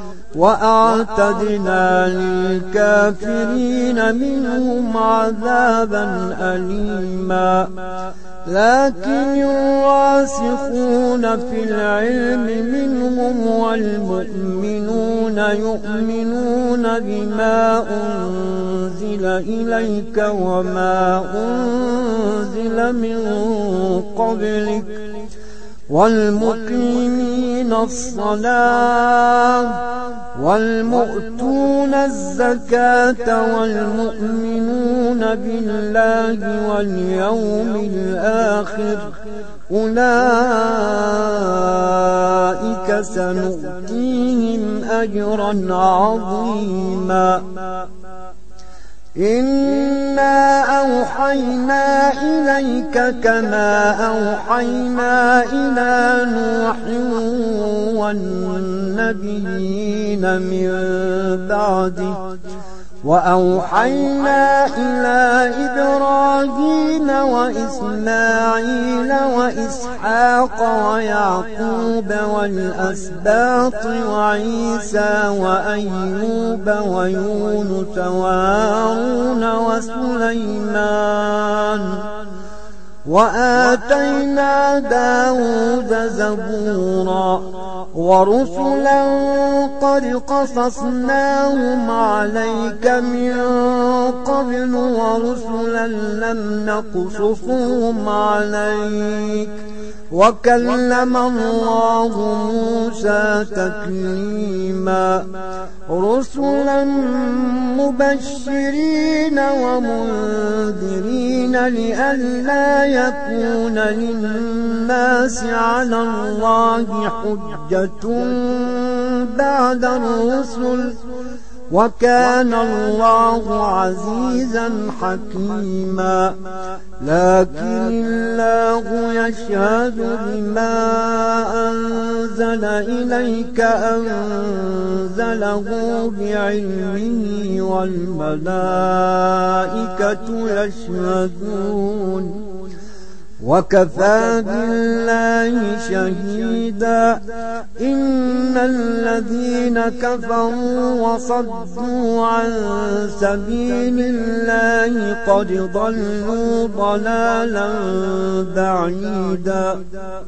Speaker 1: وأعتدنا للكافرين منهم عذابا أليما لكن الراسخون في العلم منهم والمؤمنون يؤمنون بما أنزل إليك وما أنزل من قبلك والمقيمين الصلاة والمؤتون الزكاة والمؤمنون بالله واليوم الآخر أولئك سنؤتيهم أجرا عظيما إنا أوحينا إليك كما أوحينا إلى نوح والنبيين من بعده وأوحينا إلى إبراهيم وإسماعيل وإسحاق ويعقوب والأسباط وعيسى وأيوب ويونس وهارون وسليمان وآتينا داود زبورا ورسلا قد قصصناهم عليك من قبل ورسلا لم نقصصهم عليك وكلم الله موسى تكليما رسلا مبشرين ومنذرين لئلا يكون للناس على الله حجة بعد الرسل وكان الله عزيزا حكيما لكن الله يشهد بما أنزل إليك أنزله بعلمه والملائكة يشهدون وكفى بالله شهيدا إن الذين كفروا وصدوا عن سبيل الله قد ضلوا ضلالا بعيدا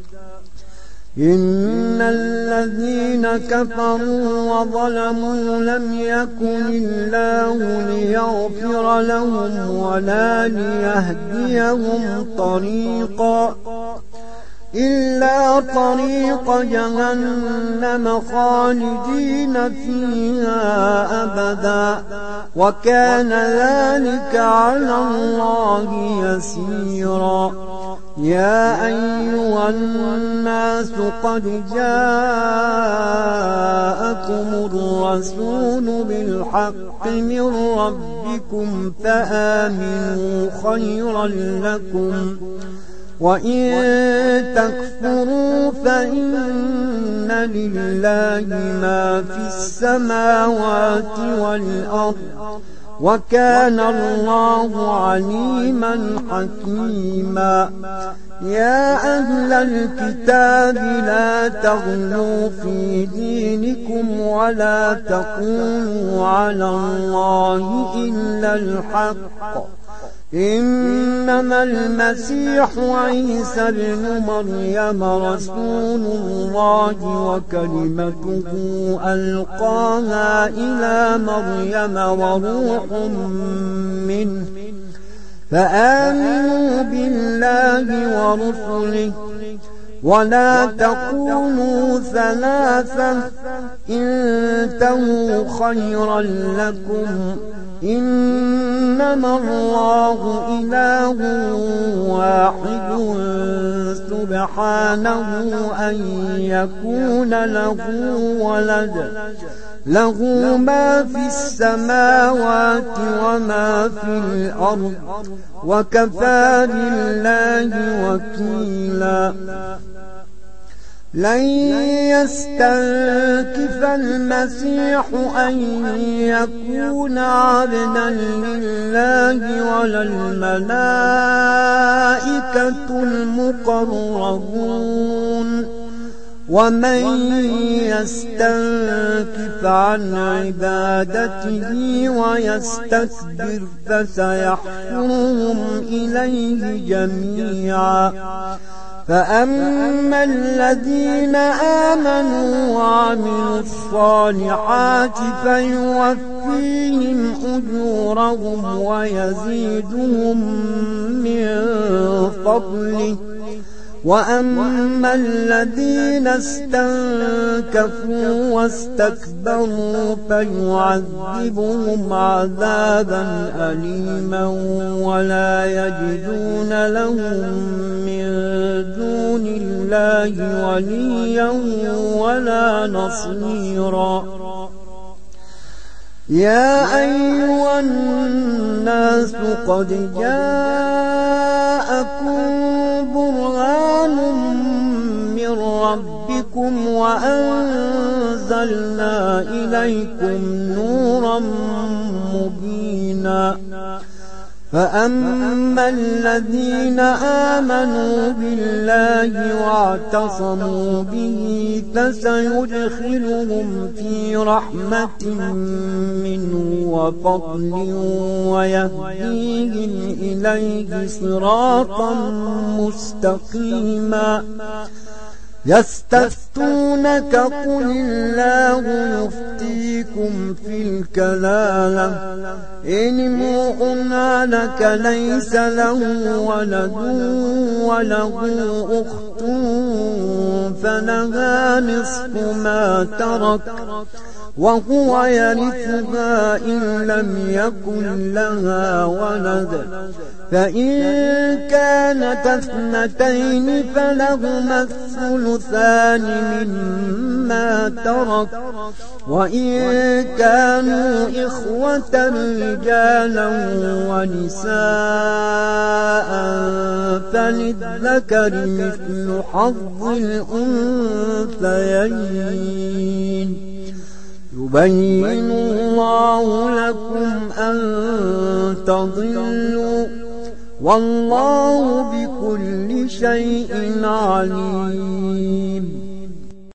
Speaker 1: إن الذين كفروا وظلموا لم يكن الله ليغفر لهم ولا ليهديهم طريقا إلا طريق جهنم خالدين فيها أبدا وكان ذلك على الله يسيرا يا أيها الناس قد جاءكم الرسول بالحق من ربكم فآمنوا خيرا لكم وإن تكفروا فإن لله ما في السماوات والأرض وكان الله عليما حكيما يا أهل الكتاب لا تغلوا في دينكم ولا تقولوا على الله إلا الحق إنما المسيح عيسى ابن مريم رسول الله وكلمته ألقاها إلى مريم وروح منه فآمنوا بالله ورسله ولا تقولوا ثلاثة انتهوا خيرا لكم إنما الله إله واحد سبحانه أن يكون له ولد له ما في السماوات وما في الأرض وكفى بالله وكيلا لن يستنكف المسيح أن يكون عبدا لله ولا الملائكة المقربون ومن يستنكف عن عبادته ويستكبر فسيحشرهم إليه جميعا فأما الذين آمنوا وعملوا الصالحات فيوفيهم أجورهم ويزيدهم من فضله وأما الذين استنكفوا واستكبروا فيعذبهم عذابا أليما ولا يجدون لهم من دون الله وليا ولا نصيرا يا أيها الناس قد جاءكم برهان من ربكم وأنزلنا إليكم نورا مبينا فأما الذين آمنوا بالله واعتصموا به فسيدخلهم في رحمة منه وفضل ويهديهم إليه صراطا مستقيما يستفتونك قل الله يفتيكم في الكلالة إن امرؤ هلك ليس له ولد وله أخت فلها نصف ما ترك وهو يرثها إن لم يكن لها ولد فإن كانت اثنتين فلهما الثلثان مما ترك وإن كانوا إخوة رجالا ونساء فللذكر مثل حظ الأنثيين يبين الله لكم أن تضلوا والله بكل شيء عليم